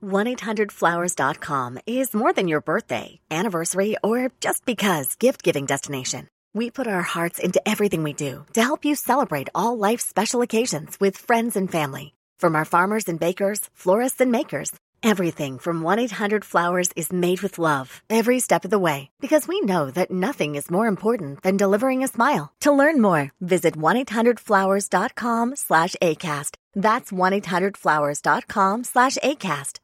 1-800-Flowers.com is more than your birthday, anniversary, or just because gift-giving destination. We put our hearts into everything we do to help you celebrate all life's special occasions with friends and family. From our farmers and bakers, florists and makers, everything from 1-800-Flowers is made with love every step of the way, because we know that nothing is more important than delivering a smile. To learn more, visit 1-800-Flowers.com/ACAST. That's 1-800-Flowers.com/ACAST.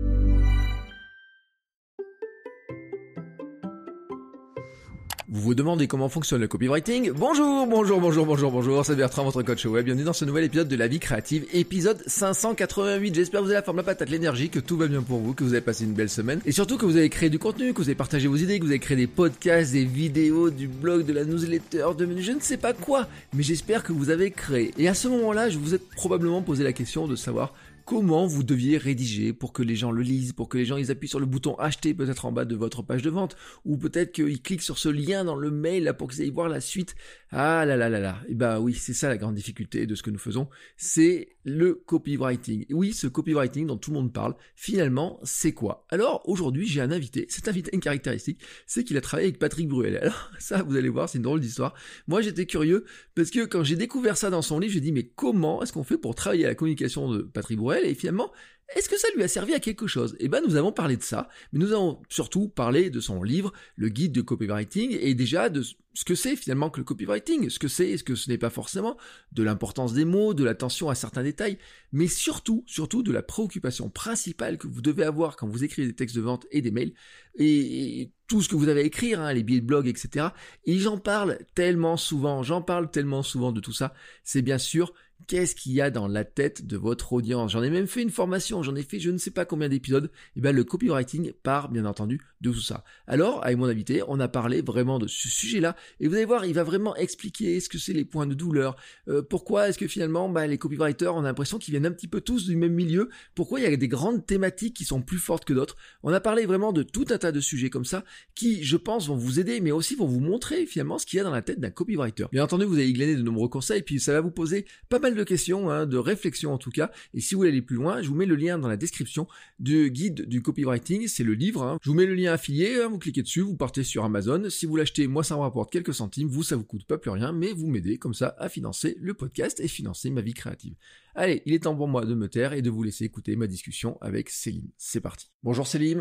Vous vous demandez comment fonctionne le copywriting? Bonjour, c'est Bertrand, votre coach web. Bienvenue dans ce nouvel épisode de La Vie Créative, épisode 588. J'espère que vous avez la forme, la patate, l'énergie, que tout va bien pour vous, que vous avez passé une belle semaine. Et surtout que vous avez créé du contenu, que vous avez partagé vos idées, que vous avez créé des podcasts, des vidéos, du blog, de la newsletter, de je ne sais pas quoi. Mais j'espère que vous avez créé. Et à ce moment-là, je vous ai probablement posé la question de savoir comment vous deviez rédiger pour que les gens le lisent, pour que les gens ils appuient sur le bouton acheter peut-être en bas de votre page de vente, ou peut-être qu'ils cliquent sur ce lien dans le mail là pour qu'ils aillent voir la suite. Ah là là là là. Et bah oui, c'est ça la grande difficulté de ce que nous faisons, c'est le copywriting. Oui, ce copywriting dont tout le monde parle, finalement, c'est quoi? Alors aujourd'hui, j'ai un invité. Cet invité a une caractéristique, c'est qu'il a travaillé avec Patrick Bruel. Alors ça, vous allez voir, c'est une drôle d'histoire. Moi, j'étais curieux parce que quand j'ai découvert ça dans son livre, j'ai dit mais comment est-ce qu'on fait pour travailler à la communication de Patrick Bruel? Et finalement, est-ce que ça lui a servi à quelque chose? Eh ben, nous avons parlé de ça, mais nous avons surtout parlé de son livre, le guide de copywriting, et déjà de ce que c'est finalement que le copywriting, ce que c'est et ce que ce n'est pas forcément, de l'importance des mots, de l'attention à certains détails, mais surtout de la préoccupation principale que vous devez avoir quand vous écrivez des textes de vente et des mails, et tout ce que vous avez à écrire, les billets de blog, etc. Et j'en parle tellement souvent de tout ça, c'est bien sûr qu'est-ce qu'il y a dans la tête de votre audience. J'en ai même fait une formation, j'en ai fait je ne sais pas combien d'épisodes. Et bien le copywriting part bien entendu de tout ça. Alors avec mon invité, on a parlé vraiment de ce sujet-là. Et vous allez voir, il va vraiment expliquer ce que c'est les points de douleur. Pourquoi est-ce que finalement les copywriters, on a l'impression qu'ils viennent un petit peu tous du même milieu. Pourquoi il y a des grandes thématiques qui sont plus fortes que d'autres. On a parlé vraiment de tout un tas de sujets comme ça qui, je pense, vont vous aider, mais aussi vont vous montrer finalement ce qu'il y a dans la tête d'un copywriter. Bien entendu, vous allez y glaner de nombreux conseils, puis ça va vous poser pas mal de questions, de réflexions en tout cas. Et si vous voulez aller plus loin, je vous mets le lien dans la description du guide du copywriting, c'est le livre. Je vous mets le lien affilié, vous cliquez dessus, vous partez sur Amazon. Si vous l'achetez, moi ça me rapporte quelques centimes, vous ça vous coûte pas plus rien, mais vous m'aidez comme ça à financer le podcast et financer ma vie créative. Allez, il est temps pour moi de me taire et de vous laisser écouter ma discussion avec Célim. C'est parti. Bonjour Célim.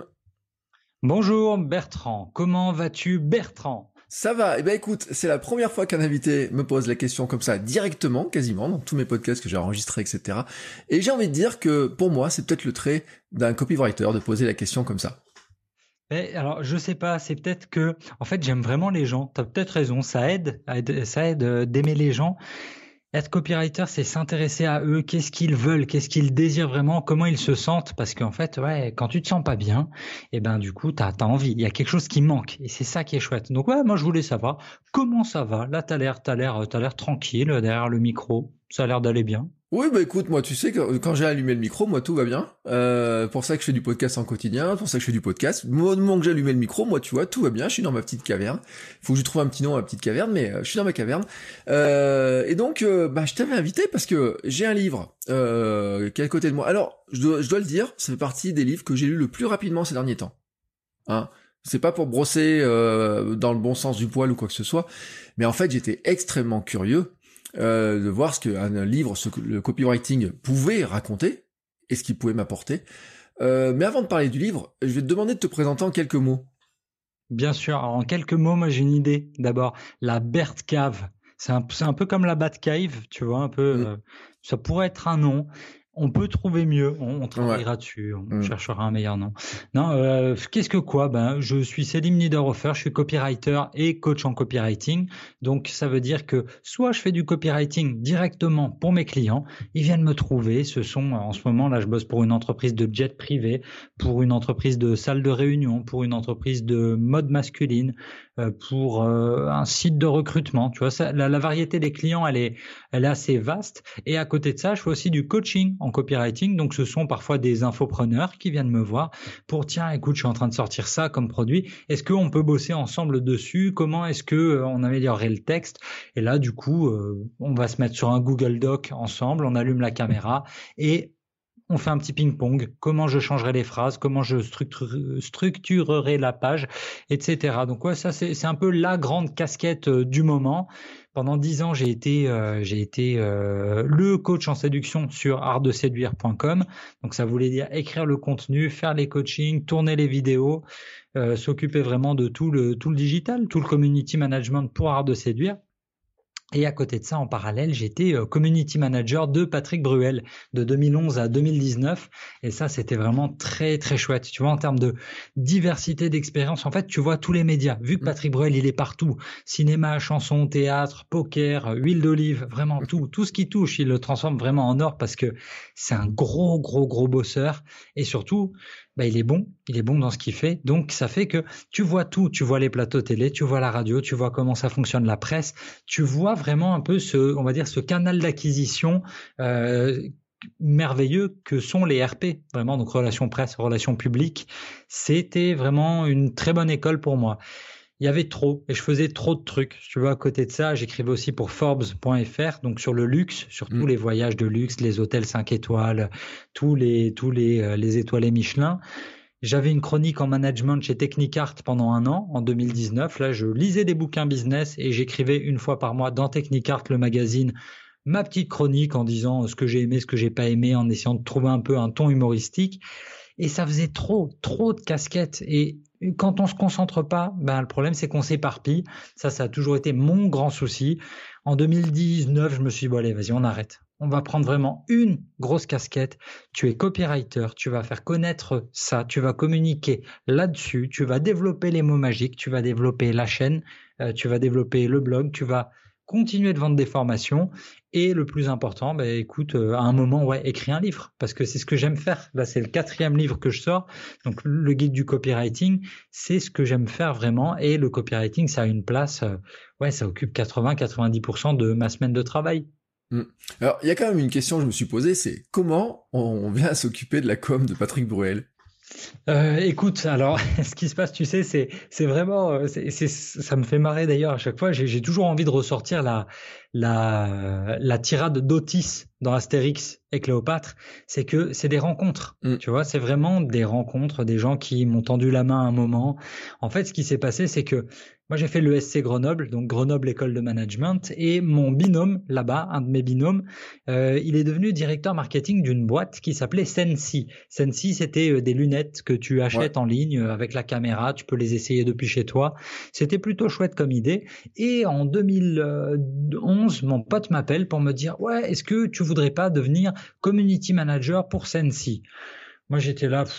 Bonjour Bertrand, comment vas-tu Bertrand? Ça va, écoute, c'est la première fois qu'un invité me pose la question comme ça directement, quasiment, dans tous mes podcasts que j'ai enregistrés, etc. Et j'ai envie de dire que pour moi, c'est peut-être le trait d'un copywriter de poser la question comme ça. Alors, je sais pas, c'est peut-être que, en fait, j'aime vraiment les gens. T'as peut-être raison, ça aide d'aimer les gens. Être copywriter, c'est s'intéresser à eux, qu'est-ce qu'ils veulent, qu'est-ce qu'ils désirent vraiment, comment ils se sentent, parce qu'en fait, quand tu te sens pas bien, du coup, t'as envie, il y a quelque chose qui manque, et c'est ça qui est chouette. Donc moi, je voulais savoir comment ça va. Là, t'as l'air tranquille derrière le micro, ça a l'air d'aller bien. Oui, écoute, moi, tu sais que quand j'ai allumé le micro, moi, tout va bien. Pour ça que je fais du podcast en quotidien, pour ça que je fais du podcast. Au moment que j'ai allumé le micro, moi, tu vois, tout va bien. Je suis dans ma petite caverne. Faut que je trouve un petit nom à ma petite caverne, mais je suis dans ma caverne. Et donc, je t'avais invité parce que j'ai un livre qui est à côté de moi. Alors, je dois le dire, ça fait partie des livres que j'ai lus le plus rapidement ces derniers temps. C'est pas pour brosser dans le bon sens du poil ou quoi que ce soit, mais en fait, j'étais extrêmement curieux de voir ce qu'un livre, ce que le copywriting pouvait raconter et ce qu'il pouvait m'apporter. Mais avant de parler du livre, je vais te demander de te présenter en quelques mots. Bien sûr. Alors, en quelques mots, moi j'ai une idée. D'abord, la Bert Cave. C'est un peu comme la Batcave, tu vois, un peu. Ça pourrait être un nom. On peut trouver mieux, on travaillera dessus, on cherchera un meilleur nom. Non, qu'est-ce que quoi? Je suis Célim Niederhofer, je suis copywriter et coach en copywriting. Donc, ça veut dire que soit je fais du copywriting directement pour mes clients, ils viennent me trouver. En ce moment, là, je bosse pour une entreprise de jet privé, pour une entreprise de salle de réunion, pour une entreprise de mode masculine, pour un site de recrutement. Tu vois, la variété des clients, elle est assez vaste. Et à côté de ça, je fais aussi du coaching en copywriting. Donc, ce sont parfois des infopreneurs qui viennent me voir pour, tiens, écoute, je suis en train de sortir ça comme produit. Est-ce qu'on peut bosser ensemble dessus? Comment est-ce que on améliorerait le texte? Et là, du coup, on va se mettre sur un Google Doc ensemble, on allume la caméra et on fait un petit ping-pong, comment je changerai les phrases, comment je structurerai la page, etc. Donc ouais, ça c'est un peu la grande casquette du moment. Pendant 10 ans, j'ai été le coach en séduction sur artdeséduire.com. Donc ça voulait dire écrire le contenu, faire les coachings, tourner les vidéos, s'occuper vraiment de tout le digital, tout le community management pour Art de Séduire. Et à côté de ça, en parallèle, j'étais community manager de Patrick Bruel de 2011 à 2019. Et ça, c'était vraiment très, très chouette. Tu vois, en termes de diversité d'expérience, en fait, tu vois tous les médias. Vu que Patrick Bruel, il est partout. Cinéma, chanson, théâtre, poker, huile d'olive, vraiment tout. Tout ce qui touche, il le transforme vraiment en or parce que c'est un gros, gros, gros bosseur. Et surtout, il est bon dans ce qu'il fait. Donc, ça fait que tu vois tout. Tu vois les plateaux télé, tu vois la radio, tu vois comment ça fonctionne la presse. Tu vois vraiment un peu ce canal d'acquisition merveilleux que sont les RP. Vraiment, donc relations presse, relations publiques. C'était vraiment une très bonne école pour moi. Il y avait trop et je faisais trop de trucs. Tu vois, à côté de ça, j'écrivais aussi pour Forbes.fr, donc sur le luxe, sur tous les voyages de luxe, les hôtels 5 étoiles, tous les étoilés Michelin. J'avais une chronique en management chez Technicart pendant 1 an, en 2019. Là, je lisais des bouquins business et j'écrivais une fois par mois dans Technicart, le magazine, ma petite chronique en disant ce que j'ai aimé, ce que j'ai pas aimé, en essayant de trouver un peu un ton humoristique. Et ça faisait trop de casquettes. Et quand on se concentre pas, le problème c'est qu'on s'éparpille. Ça a toujours été mon grand souci. En 2019, je me suis dit, bon allez, vas-y, on arrête. On va prendre vraiment une grosse casquette. Tu es copywriter, tu vas faire connaître ça, tu vas communiquer là-dessus, tu vas développer les mots magiques, tu vas développer la chaîne, tu vas développer le blog, tu vas continuer de vendre des formations et le plus important, écoute, à un moment, écris un livre parce que c'est ce que j'aime faire. Là, c'est le 4e livre que je sors. Donc, le guide du copywriting, c'est ce que j'aime faire vraiment. Et le copywriting, ça a une place, ça occupe 80-90% de ma semaine de travail. Alors, il y a quand même une question que je me suis posée, c'est comment on vient à s'occuper de la com de Patrick Bruel? Écoute, alors, ce qui se passe, tu sais, c'est vraiment, ça me fait marrer d'ailleurs à chaque fois. J'ai toujours envie de ressortir la tirade d'Otis dans Astérix et Cléopâtre. C'est que c'est des rencontres, tu vois, c'est vraiment des rencontres, des gens qui m'ont tendu la main à un moment. En fait, ce qui s'est passé, c'est que moi, j'ai fait l'ESC Grenoble, donc Grenoble École de Management, et mon binôme, là-bas, un de mes binômes, il est devenu directeur marketing d'une boîte qui s'appelait Sensi. Sensi, c'était des lunettes que tu achètes en ligne avec la caméra, tu peux les essayer depuis chez toi. C'était plutôt chouette comme idée. Et en 2011, mon pote m'appelle pour me dire, est-ce que tu voudrais pas devenir community manager pour Sensi? Moi, j'étais là,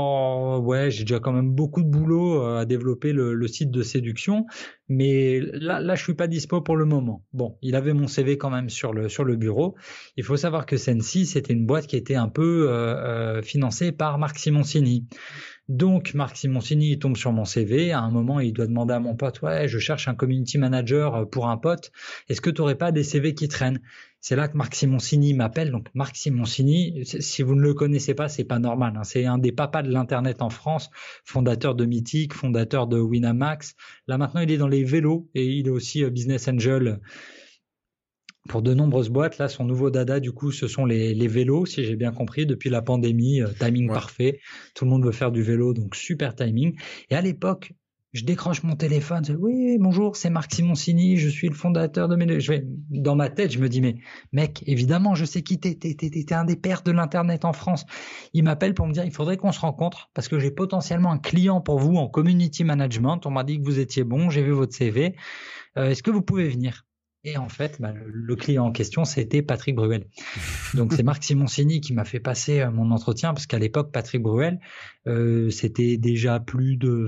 j'ai déjà quand même beaucoup de boulot à développer le site de séduction, mais là, je suis pas dispo pour le moment. Bon, il avait mon CV quand même sur le bureau. Il faut savoir que Sensi, c'était une boîte qui était un peu financée par Marc Simoncini. Donc, Marc Simoncini, il tombe sur mon CV. À un moment, il doit demander à mon pote, je cherche un community manager pour un pote. Est-ce que tu n'aurais pas des CV qui traînent? C'est là que Marc Simoncini m'appelle. Donc, Marc Simoncini, si vous ne le connaissez pas, c'est pas normal. C'est un des papas de l'Internet en France, fondateur de Mythique, fondateur de Winamax. Là, maintenant, il est dans les vélos et il est aussi business angel pour de nombreuses boîtes. Là, son nouveau dada, du coup, ce sont les vélos, si j'ai bien compris, depuis la pandémie, timing parfait. Tout le monde veut faire du vélo, donc super timing. Et à l'époque, je décroche mon téléphone, je dis, oui, bonjour, c'est Marc Simoncini, je suis le fondateur de dans ma tête, je me dis, mais mec, évidemment, je sais qui t'es un des pères de l'Internet en France. Il m'appelle pour me dire, il faudrait qu'on se rencontre parce que j'ai potentiellement un client pour vous en community management. On m'a dit que vous étiez bon, j'ai vu votre CV. Est-ce que vous pouvez venir? Et en fait, le client en question, c'était Patrick Bruel. Donc, c'est Marc Simoncini qui m'a fait passer mon entretien parce qu'à l'époque, Patrick Bruel, c'était déjà plus de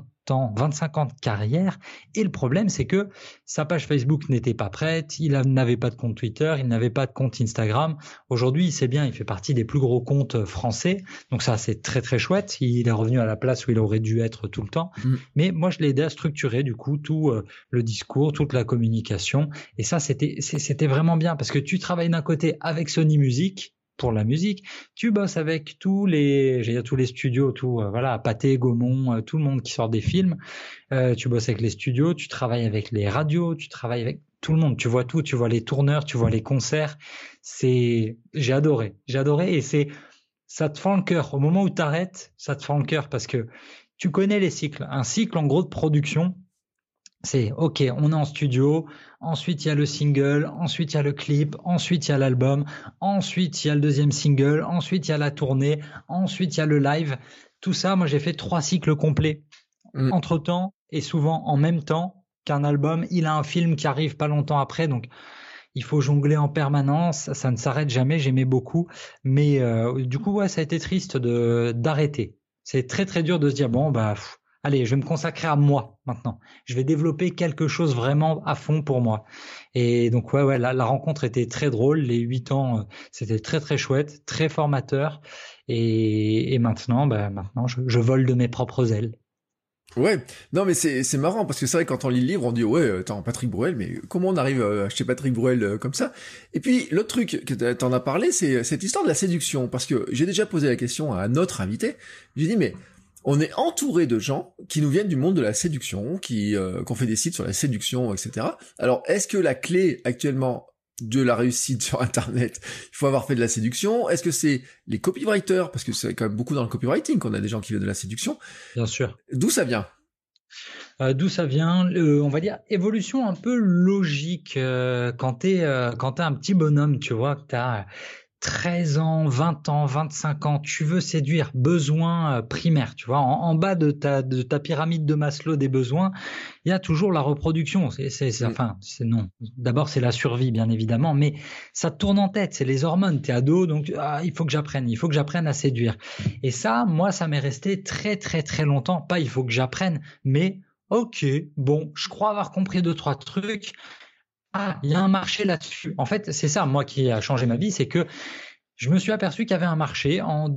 25 ans de carrière. Et le problème, c'est que sa page Facebook n'était pas prête, il n'avait pas de compte Twitter, il n'avait pas de compte Instagram. Aujourd'hui, c'est bien, il fait partie des plus gros comptes français. Donc ça, c'est très, très chouette. Il est revenu à la place où il aurait dû être tout le temps. Mais moi, je l'ai aidé à structurer, du coup, tout le discours, toute la communication. Et ça, c'était vraiment bien parce que tu travailles d'un côté avec Sony Music, pour la musique, tu bosses avec tous les studios, Pathé, Gaumont, tout le monde qui sort des films, tu bosses avec les studios, tu travailles avec les radios, tu travailles avec tout le monde, tu vois tout, tu vois les tourneurs, tu vois les concerts, j'ai adoré et c'est ça te fend le cœur. Au moment où tu arrêtes, ça te fend le cœur parce que tu connais les cycles. Un cycle, en gros, de production, c'est OK, on est en studio, ensuite il y a le single, ensuite il y a le clip, ensuite il y a l'album, ensuite il y a le deuxième single, ensuite il y a la tournée, ensuite il y a le live. Tout ça, moi j'ai fait 3 cycles complets. Entre-temps et souvent en même temps qu'un album, il a un film qui arrive pas longtemps après, donc il faut jongler en permanence, ça ne s'arrête jamais, j'aimais beaucoup, mais du coup ouais, ça a été triste d'arrêter. C'est très très dur de se dire bon bah allez, je vais me consacrer à moi maintenant. Je vais développer quelque chose vraiment à fond pour moi. Et donc ouais, la rencontre était très drôle. Les 8 ans, c'était très très chouette, très formateur. Et maintenant, je vole de mes propres ailes. Ouais, non mais c'est marrant parce que c'est vrai que quand on lit le livre on dit ouais attends Patrick Bruel mais comment on arrive à acheter Patrick Bruel comme ça. Et puis l'autre truc que t'en as parlé c'est cette histoire de la séduction parce que j'ai déjà posé la question à un autre invité. J'ai dit mais on est entouré de gens qui nous viennent du monde de la séduction, qui ont fait des sites sur la séduction, etc. Alors est-ce que la clé actuellement de la réussite sur Internet, il faut avoir fait de la séduction? Est-ce que c'est les copywriters? Parce que c'est quand même beaucoup dans le copywriting qu'on a des gens qui viennent de la séduction. Bien sûr. D'où ça vient? D'où ça vient? On va dire évolution un peu logique. Quand t'es un petit bonhomme, tu vois, que t'as 13 ans, 20 ans, 25 ans, tu veux séduire, besoin primaire, tu vois, en bas de ta pyramide de Maslow des besoins, il y a toujours la reproduction. Non. D'abord, c'est la survie, bien évidemment, mais ça te tourne en tête, c'est les hormones, t'es ado, donc il faut que j'apprenne à séduire. Et ça, moi, ça m'est resté très, très, très longtemps. Pas il faut que j'apprenne, mais ok, bon, je crois avoir compris 2-3 trucs. Ah, il y a un marché là-dessus. En fait, c'est ça, moi, qui a changé ma vie, c'est que je me suis aperçu qu'il y avait un marché en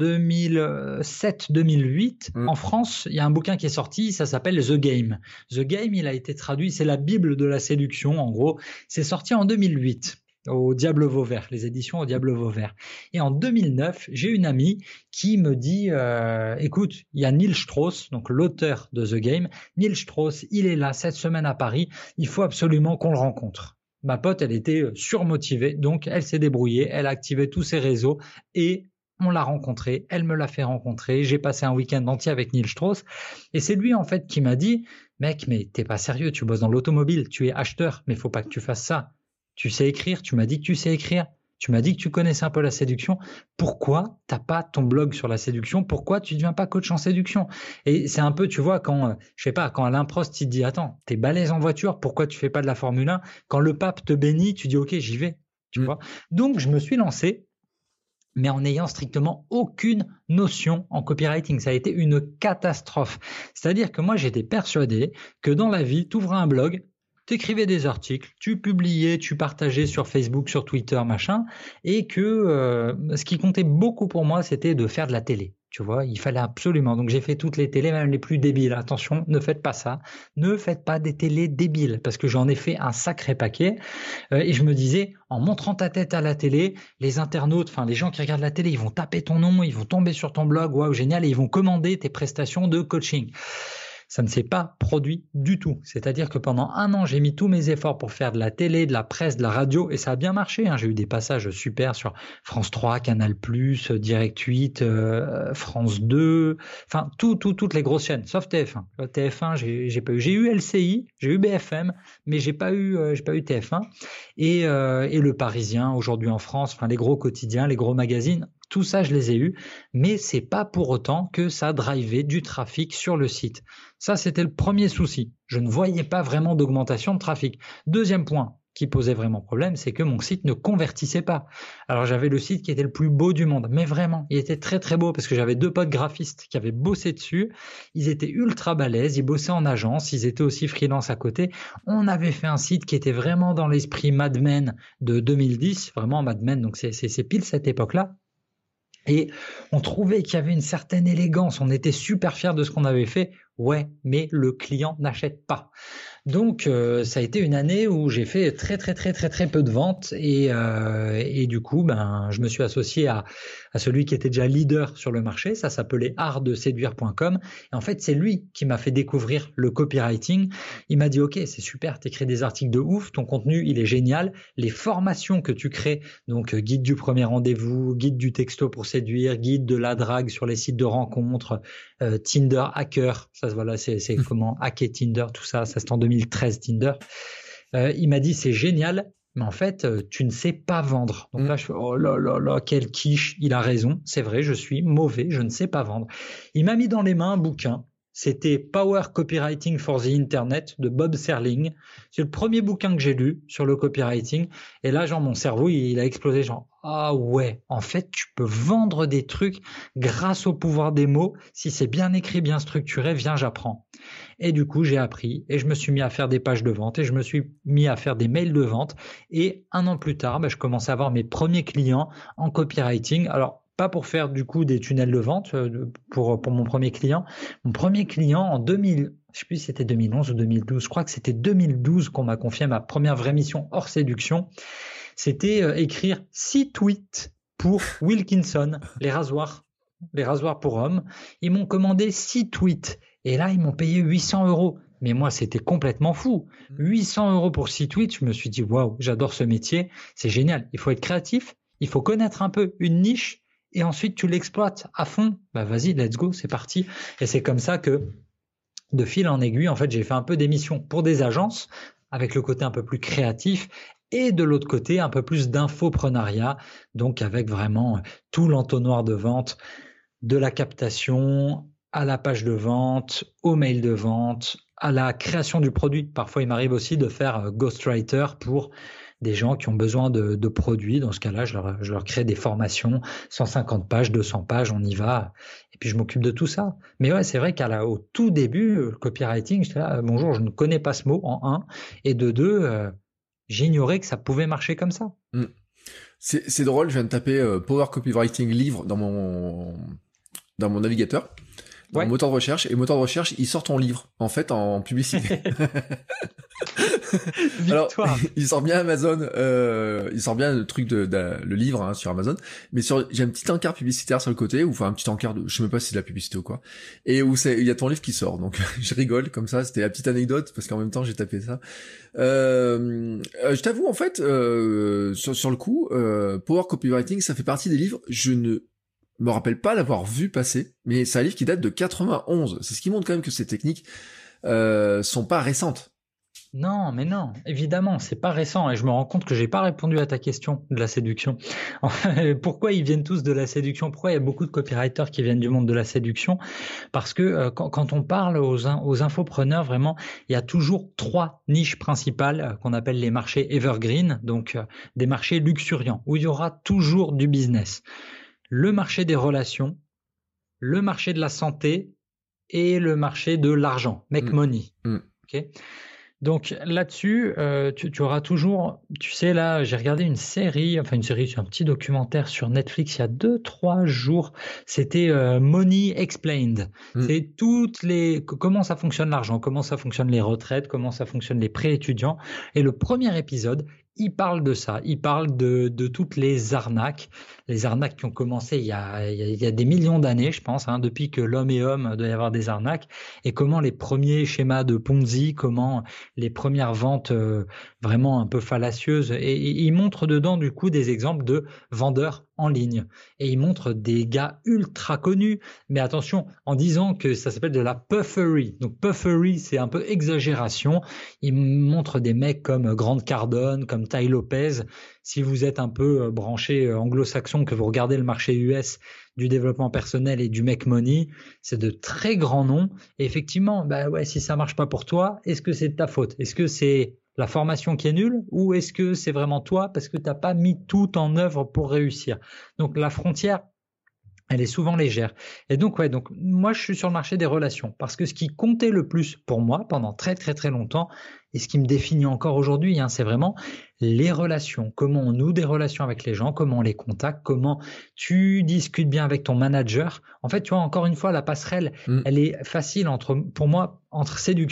2007-2008. En France, il y a un bouquin qui est sorti, ça s'appelle The Game. The Game, il a été traduit, c'est la Bible de la séduction, en gros. C'est sorti en 2008 au Diable Vauvert, les éditions au Diable Vauvert. Et en 2009, j'ai une amie qui me dit écoute, il y a Neil Strauss, donc l'auteur de The Game. Neil Strauss, il est là cette semaine à Paris, il faut absolument qu'on le rencontre. Ma pote, elle était surmotivée, donc elle s'est débrouillée, elle a activé tous ses réseaux et on l'a rencontré, elle me l'a fait rencontrer, j'ai passé un week-end entier avec Neil Strauss et c'est lui en fait qui m'a dit mec, mais t'es pas sérieux, tu bosses dans l'automobile, tu es acheteur, mais faut pas que tu fasses ça. Tu sais écrire, tu m'as dit que tu sais écrire, tu m'as dit que tu connaissais un peu la séduction. Pourquoi t'as pas ton blog sur la séduction? Pourquoi tu deviens pas coach en séduction? Et c'est un peu, tu vois, quand Alain Prost il te dit attends, t'es balèze en voiture, pourquoi tu fais pas de la Formule 1? Quand le pape te bénit, tu dis ok, j'y vais, tu vois. Donc je me suis lancé, mais en n'ayant strictement aucune notion en copywriting. Ça a été une catastrophe. C'est-à-dire que moi j'étais persuadé que dans la vie, tu ouvrais un blog, t'écrivais des articles, tu publiais, tu partageais sur Facebook, sur Twitter, machin, et que ce qui comptait beaucoup pour moi, c'était de faire de la télé. Tu vois, il fallait absolument. Donc j'ai fait toutes les télés, même les plus débiles. Attention, ne faites pas ça. Ne faites pas des télés débiles, parce que j'en ai fait un sacré paquet. Et je me disais, en montrant ta tête à la télé, les internautes, enfin les gens qui regardent la télé, ils vont taper ton nom, ils vont tomber sur ton blog, waouh, génial, et ils vont commander tes prestations de coaching. Ça ne s'est pas produit du tout. C'est-à-dire que pendant 1 an, j'ai mis tous mes efforts pour faire de la télé, de la presse, de la radio, et ça a bien marché. J'ai eu des passages super sur France 3, Canal+, Direct 8, France 2, enfin toutes les grosses chaînes, sauf TF1. TF1, j'ai pas eu. J'ai eu LCI, j'ai eu BFM, mais j'ai pas eu TF1. Et Le Parisien aujourd'hui en France, enfin les gros quotidiens, les gros magazines. Tout ça, je les ai eus, mais c'est pas pour autant que ça drivait du trafic sur le site. Ça, c'était le premier souci. Je ne voyais pas vraiment d'augmentation de trafic. Deuxième point qui posait vraiment problème, c'est que mon site ne convertissait pas. Alors, j'avais le site qui était le plus beau du monde, mais vraiment, il était très très beau parce que j'avais 2 potes graphistes qui avaient bossé dessus. Ils étaient ultra balèzes, ils bossaient en agence, ils étaient aussi freelance à côté. On avait fait un site qui était vraiment dans l'esprit Mad Men de 2010, vraiment Mad Men, donc c'est pile cette époque-là. Et on trouvait qu'il y avait une certaine élégance, on était super fiers de ce qu'on avait fait, ouais, mais le client n'achète pas. Donc ça a été une année où j'ai fait très très très très très peu de ventes et du coup je me suis associé à à celui qui était déjà leader sur le marché. Ça s'appelait artdeséduire.com. Et en fait, c'est lui qui m'a fait découvrir le copywriting. Il m'a dit, OK, c'est super, t'écris des articles de ouf, ton contenu, il est génial. Les formations que tu crées, donc guide du premier rendez-vous, guide du texto pour séduire, guide de la drague sur les sites de rencontres, Tinder hacker, ça voilà, c'est comment hacker Tinder, tout ça, ça c'est en 2013 Tinder. Il m'a dit c'est génial, mais en fait tu ne sais pas vendre. Donc là je fais oh là là là, quelle quiche, il a raison, c'est vrai, je suis mauvais, je ne sais pas vendre. Il m'a mis dans les mains un bouquin. C'était Power Copywriting for the Internet de Bob Serling. C'est le premier bouquin que j'ai lu sur le copywriting. Et là, genre, mon cerveau, il a explosé. Genre, ah ouais, en fait, tu peux vendre des trucs grâce au pouvoir des mots. Si c'est bien écrit, bien structuré, viens, j'apprends. Et du coup, j'ai appris et je me suis mis à faire des pages de vente et je me suis mis à faire des mails de vente. Et 1 an plus tard, je commençais à avoir mes premiers clients en copywriting. Alors, pas pour faire du coup des tunnels de vente pour mon premier client. Mon premier client en 2000, je sais plus si c'était 2011 ou 2012, je crois que c'était 2012 qu'on m'a confié ma première vraie mission hors séduction. C'était écrire 6 tweets pour Wilkinson, les rasoirs pour hommes. Ils m'ont commandé 6 tweets et là ils m'ont payé 800 €. Mais moi, c'était complètement fou. 800 € pour 6 tweets, je me suis dit waouh, j'adore ce métier, c'est génial. Il faut être créatif, il faut connaître un peu une niche. Et ensuite, tu l'exploites à fond. Vas-y, let's go, c'est parti. Et c'est comme ça que, de fil en aiguille, en fait, j'ai fait un peu d'émissions pour des agences, avec le côté un peu plus créatif, et de l'autre côté, un peu plus d'infoprenariat, donc avec vraiment tout l'entonnoir de vente, de la captation à la page de vente, au mail de vente, à la création du produit. Parfois, il m'arrive aussi de faire ghostwriter pour des gens qui ont besoin de produits. Dans ce cas-là, je leur crée des formations, 150 pages, 200 pages, on y va. Et puis, je m'occupe de tout ça. Mais ouais, c'est vrai qu'au tout début, le copywriting, j'étais là, bonjour, je ne connais pas ce mot, en 1. Et de 2, j'ignorais que ça pouvait marcher comme ça. C'est drôle, je viens de taper Power Copywriting livre dans mon navigateur. Dans le moteur de recherche, et le moteur de recherche, il sort ton livre, en fait, en publicité. Alors, il sort bien Amazon, il sort bien le truc le livre, sur Amazon, mais j'ai un petit encart publicitaire sur le côté, ou enfin un petit encart je sais même pas si c'est de la publicité ou quoi, et où il y a ton livre qui sort, donc je rigole comme ça, c'était la petite anecdote, parce qu'en même temps j'ai tapé ça. Je t'avoue, en fait, sur le coup, Power Copywriting, ça fait partie des livres, je ne me rappelle pas l'avoir vu passer, mais c'est un livre qui date de 91. C'est ce qui montre quand même que ces techniques sont pas récentes. Non, mais non, évidemment, c'est pas récent et je me rends compte que j'ai pas répondu à ta question de la séduction. Pourquoi ils viennent tous de la séduction? Pourquoi il y a beaucoup de copywriters qui viennent du monde de la séduction? Parce que quand on parle aux infopreneurs, vraiment, il y a toujours 3 niches principales qu'on appelle les marchés evergreen, donc des marchés luxuriants, où il y aura toujours du business. Le marché des relations, le marché de la santé et le marché de l'argent, make money. Okay. Donc là-dessus, tu auras toujours, tu sais là, j'ai regardé une série, c'est un petit documentaire sur Netflix il y a 2-3 jours, c'était Money Explained. C'est comment ça fonctionne l'argent, comment ça fonctionne les retraites, comment ça fonctionne les prêts étudiants. Et le premier épisode, il parle de ça, il parle de toutes les arnaques qui ont commencé il y a des millions d'années, je pense, depuis que l'homme est homme, doit y avoir des arnaques, et comment les premiers schémas de Ponzi, comment les premières ventes vraiment un peu fallacieuses, et il montre dedans du coup des exemples de vendeurs en ligne, et il montre des gars ultra connus, mais attention, en disant que ça s'appelle de la puffery. Donc puffery, c'est un peu exagération. Il montre des mecs comme Grant Cardone, comme Ty Lopez. Si vous êtes un peu branché anglo-saxon, que vous regardez le marché US du développement personnel et du make money, c'est de très grands noms. Et effectivement, si ça marche pas pour toi, est-ce que c'est de ta faute? Est-ce que c'est la formation qui est nulle ou est-ce que c'est vraiment toi parce que tu n'as pas mis tout en œuvre pour réussir? Donc la frontière, elle est souvent légère. Et donc moi je suis sur le marché des relations parce que ce qui comptait le plus pour moi pendant très très très longtemps et ce qui me définit encore aujourd'hui, c'est vraiment les relations. Comment on noue des relations avec les gens, comment on les contacte, comment tu discutes bien avec ton manager. En fait, tu vois, encore une fois, la passerelle, elle est facile pour moi entre séduction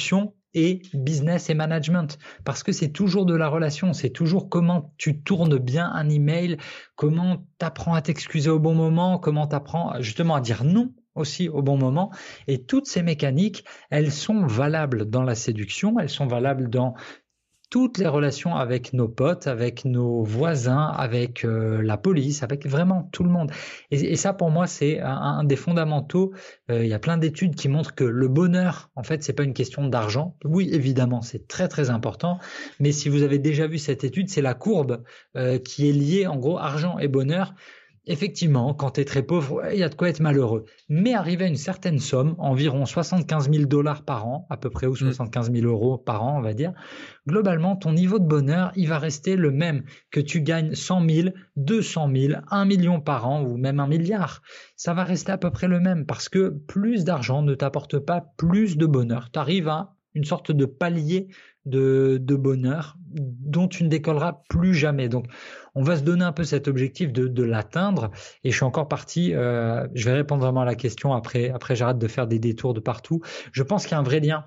et business et management, parce que c'est toujours de la relation, c'est toujours comment tu tournes bien un email, comment tu apprends à t'excuser au bon moment, comment tu apprends justement à dire non aussi au bon moment. Et toutes ces mécaniques, elles sont valables dans la séduction, elles sont valables dans toutes les relations avec nos potes, avec nos voisins, avec la police, avec vraiment tout le monde. Et ça, pour moi, c'est un des fondamentaux. Il y a plein d'études qui montrent que le bonheur, en fait, c'est pas une question d'argent. Oui, évidemment, c'est très, très important. Mais si vous avez déjà vu cette étude, c'est la courbe qui est liée, en gros, argent et bonheur. Effectivement, quand tu es très pauvre, il y a de quoi être malheureux. Mais arrivé à une certaine somme, environ 75 000 $ par an, à peu près, ou 75 000 € par an, on va dire, globalement, ton niveau de bonheur, il va rester le même que tu gagnes 100 000, 200 000, 1 million par an, ou même 1 milliard. Ça va rester à peu près le même, parce que plus d'argent ne t'apporte pas plus de bonheur. Tu arrives à une sorte de palier de bonheur dont tu ne décolleras plus jamais. Donc, on va se donner un peu cet objectif de l'atteindre. Et je suis encore parti, je vais répondre vraiment à la question après j'arrête de faire des détours de partout. Je pense qu'il y a un vrai lien.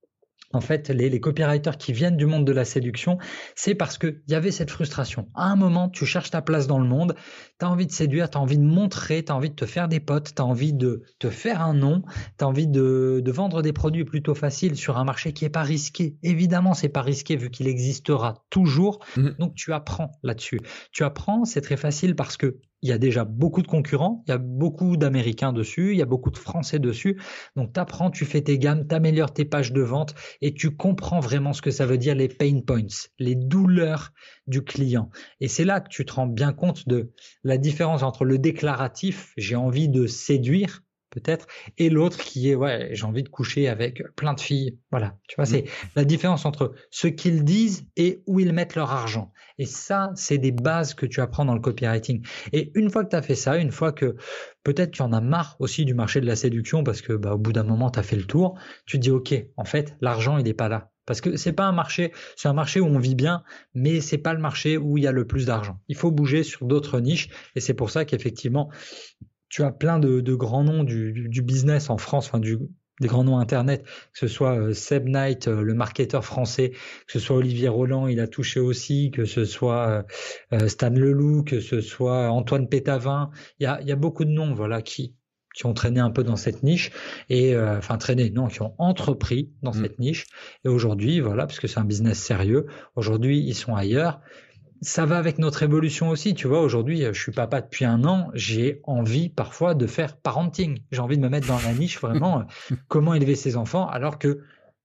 En fait, les copywriters qui viennent du monde de la séduction, c'est parce qu'il y avait cette frustration. À un moment, tu cherches ta place dans le monde, tu as envie de séduire, tu as envie de montrer, tu as envie de te faire des potes, tu as envie de te faire un nom, tu as envie de vendre des produits plutôt faciles sur un marché qui n'est pas risqué. Évidemment, c'est pas risqué vu qu'il existera toujours. Donc, tu apprends là-dessus. Tu apprends, c'est très facile parce que il y a déjà beaucoup de concurrents, il y a beaucoup d'Américains dessus, il y a beaucoup de Français dessus. Donc, tu apprends, tu fais tes gammes, tu améliores tes pages de vente et tu comprends vraiment ce que ça veut dire les pain points, les douleurs du client. Et c'est là que tu te rends bien compte de la différence entre le déclaratif, j'ai envie de séduire, peut-être, et l'autre qui est, ouais, j'ai envie de coucher avec plein de filles. Voilà, tu vois, c'est la différence entre ce qu'ils disent et où ils mettent leur argent. Et ça, c'est des bases que tu apprends dans le copywriting. Et une fois que tu as fait ça, une fois que peut-être tu en as marre aussi du marché de la séduction parce que au bout d'un moment, tu as fait le tour, tu te dis, OK, en fait, l'argent, il n'est pas là. Parce que c'est pas un marché, c'est un marché où on vit bien, mais c'est pas le marché où il y a le plus d'argent. Il faut bouger sur d'autres niches et c'est pour ça qu'effectivement, tu as plein de grands noms du business en France, enfin des grands noms Internet, que ce soit Seb Knight, le marketeur français, que ce soit Olivier Roland, il a touché aussi, que ce soit Stan Leloup, que ce soit Antoine Pétavin. Il y a beaucoup de noms voilà, qui ont traîné un peu dans cette niche, et qui ont entrepris dans cette niche. Et aujourd'hui, voilà, parce que c'est un business sérieux, aujourd'hui, ils sont ailleurs. Ça va avec notre évolution aussi, tu vois, aujourd'hui, je suis papa depuis 1 an, j'ai envie parfois de faire parenting. J'ai envie de me mettre dans la niche vraiment, comment élever ses enfants, alors que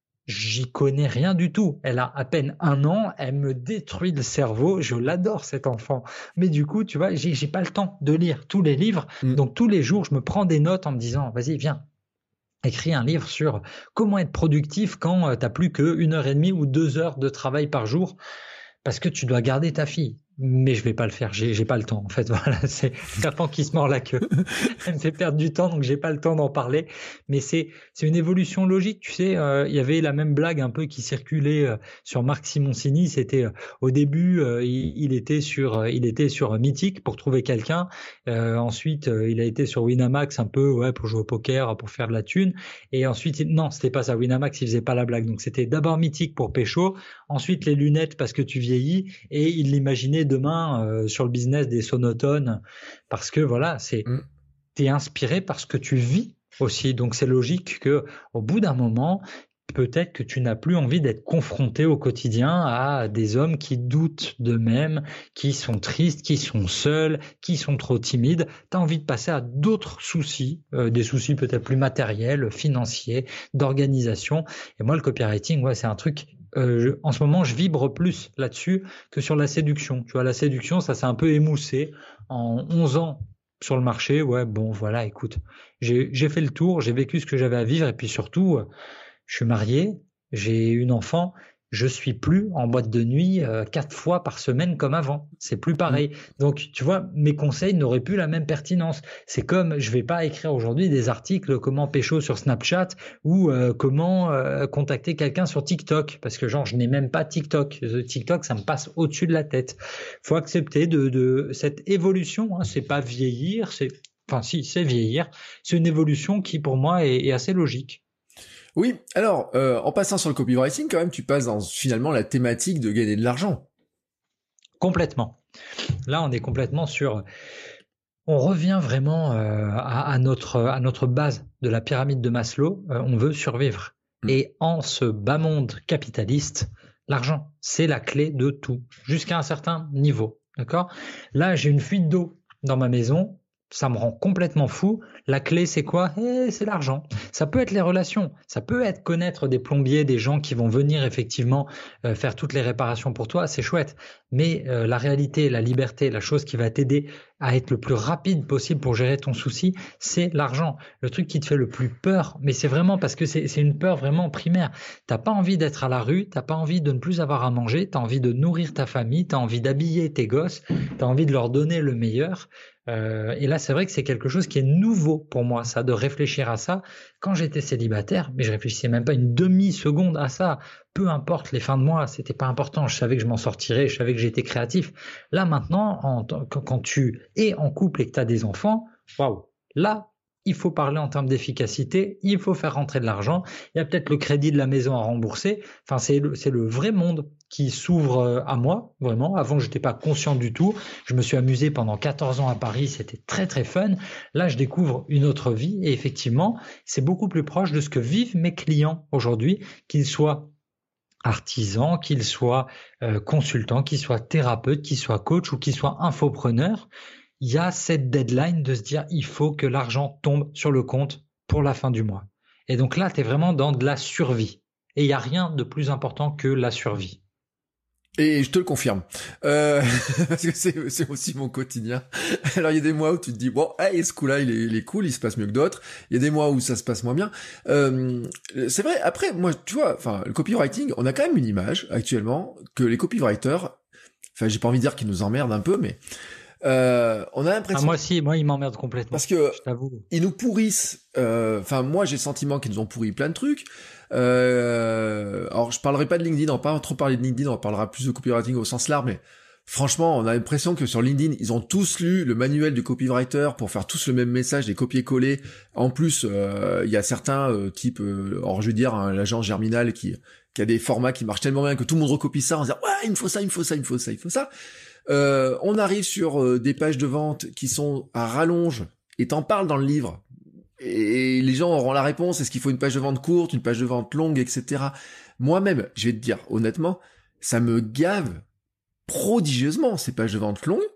j'y connais rien du tout. Elle a à peine 1 an, elle me détruit le cerveau, je l'adore cet enfant. Mais du coup, tu vois, j'ai pas le temps de lire tous les livres, donc tous les jours, je me prends des notes en me disant, vas-y, viens, écris un livre sur comment être productif quand t'as plus que 1h30 ou 2 heures de travail par jour. Parce que tu dois garder ta fille. Mais je vais pas le faire, j'ai pas le temps. En fait, voilà, c'est le serpent qui se mord la queue. Elle me fait perdre du temps, donc j'ai pas le temps d'en parler. Mais c'est une évolution logique. Tu sais, il y avait la même blague un peu qui circulait sur Marc Simoncini. C'était au début, il était sur Mythic pour trouver quelqu'un. Ensuite, il a été sur Winamax un peu, pour jouer au poker, pour faire de la thune. Et ensuite, non, c'était pas ça. Winamax, il faisait pas la blague. Donc c'était d'abord Mythic pour pécho. Ensuite les lunettes parce que tu vieillis. Et il l'imaginait demain sur le business des sonotones parce que voilà, t'es inspiré par ce que tu vis aussi, donc c'est logique que au bout d'un moment peut-être que tu n'as plus envie d'être confronté au quotidien à des hommes qui doutent d'eux-mêmes, qui sont tristes, qui sont seuls, qui sont trop timides. Tu as envie de passer à d'autres soucis, des soucis peut-être plus matériels, financiers, d'organisation. Et moi le copywriting, c'est un truc en ce moment, je vibre plus là-dessus que sur la séduction. Tu vois, la séduction, ça s'est un peu émoussé en 11 ans sur le marché. Voilà, écoute, j'ai fait le tour, j'ai vécu ce que j'avais à vivre et puis surtout, je suis marié, j'ai une enfant, je suis plus en boîte de nuit 4 fois par semaine comme avant. C'est plus pareil. Donc, tu vois, mes conseils n'auraient plus la même pertinence. C'est comme, je vais pas écrire aujourd'hui des articles comment pécho sur Snapchat ou comment contacter quelqu'un sur TikTok. Parce que je n'ai même pas TikTok. TikTok, ça me passe au-dessus de la tête. Faut accepter de cette évolution. C'est pas vieillir, c'est vieillir. C'est une évolution qui, pour moi, est assez logique. Oui, alors, en passant sur le copywriting, quand même, tu passes dans finalement la thématique de gagner de l'argent. Complètement. Là, on est complètement sur... On revient vraiment à notre base de la pyramide de Maslow. On veut survivre. Et en ce bas monde capitaliste, l'argent, c'est la clé de tout, jusqu'à un certain niveau. D'accord ? Là, j'ai une fuite d'eau dans ma maison. Ça me rend complètement fou. La clé, c'est quoi ? C'est l'argent. Ça peut être les relations. Ça peut être connaître des plombiers, des gens qui vont venir effectivement faire toutes les réparations pour toi. C'est chouette. Mais la réalité, la liberté, la chose qui va t'aider à être le plus rapide possible pour gérer ton souci, c'est l'argent. Le truc qui te fait le plus peur, mais c'est vraiment parce que c'est une peur vraiment primaire. T'as pas envie d'être à la rue, t'as pas envie de ne plus avoir à manger, t'as envie de nourrir ta famille, t'as envie d'habiller tes gosses, t'as envie de leur donner le meilleur. Et là, c'est vrai que c'est quelque chose qui est nouveau pour moi, ça, de réfléchir à ça. Quand j'étais célibataire, mais je réfléchissais même pas une demi-seconde à ça. Peu importe les fins de mois, c'était pas important. Je savais que je m'en sortirais, je savais que j'étais créatif. Là, maintenant, quand tu es en couple et que tu as des enfants, waouh, là, il faut parler en termes d'efficacité, il faut faire rentrer de l'argent. Il y a peut-être le crédit de la maison à rembourser. Enfin, c'est le vrai monde qui s'ouvre à moi, vraiment. Avant, je n'étais pas conscient du tout. Je me suis amusé pendant 14 ans à Paris, c'était très très fun. Là, je découvre une autre vie et effectivement, c'est beaucoup plus proche de ce que vivent mes clients aujourd'hui, qu'ils soient artisans, qu'ils soient consultants, qu'ils soient thérapeutes, qu'ils soient coachs ou qu'ils soient infopreneurs. Il y a cette deadline de se dire il faut que l'argent tombe sur le compte pour la fin du mois. Et donc là, tu es vraiment dans de la survie. Et il n'y a rien de plus important que la survie. Et je te le confirme, parce que c'est aussi mon quotidien. Alors il y a des mois où tu te dis bon, hey, ce coup-là il est cool, il se passe mieux que d'autres. Il y a des mois où ça se passe moins bien. C'est vrai. Après, moi, tu vois, enfin, le copywriting, on a quand même une image actuellement que les copywriters, enfin, j'ai pas envie de dire qu'ils nous emmerdent un peu, mais on a l'impression. Ah, moi, ils m'emmerdent complètement. Parce que je t'avoue. Ils nous pourrissent. Enfin, moi, j'ai le sentiment qu'ils nous ont pourri plein de trucs. Alors, je parlerai pas de LinkedIn, on va pas trop parler de LinkedIn, on parlera plus de copywriting au sens large, mais franchement, on a l'impression que sur LinkedIn, ils ont tous lu le manuel du copywriter pour faire tous le même message, des copier-coller. En plus, il y a certains types, alors je veux dire, hein, l'agence Germinal qui a des formats qui marchent tellement bien que tout le monde recopie ça en disant ouais, il me faut ça, il me faut ça, il me faut ça, il faut ça. On arrive sur des pages de vente qui sont à rallonge, et t'en parles dans le livre. Et les gens auront la réponse, est-ce qu'il faut une page de vente courte, une page de vente longue, etc. Moi-même, je vais te dire, honnêtement, ça me gave prodigieusement, ces pages de vente longues.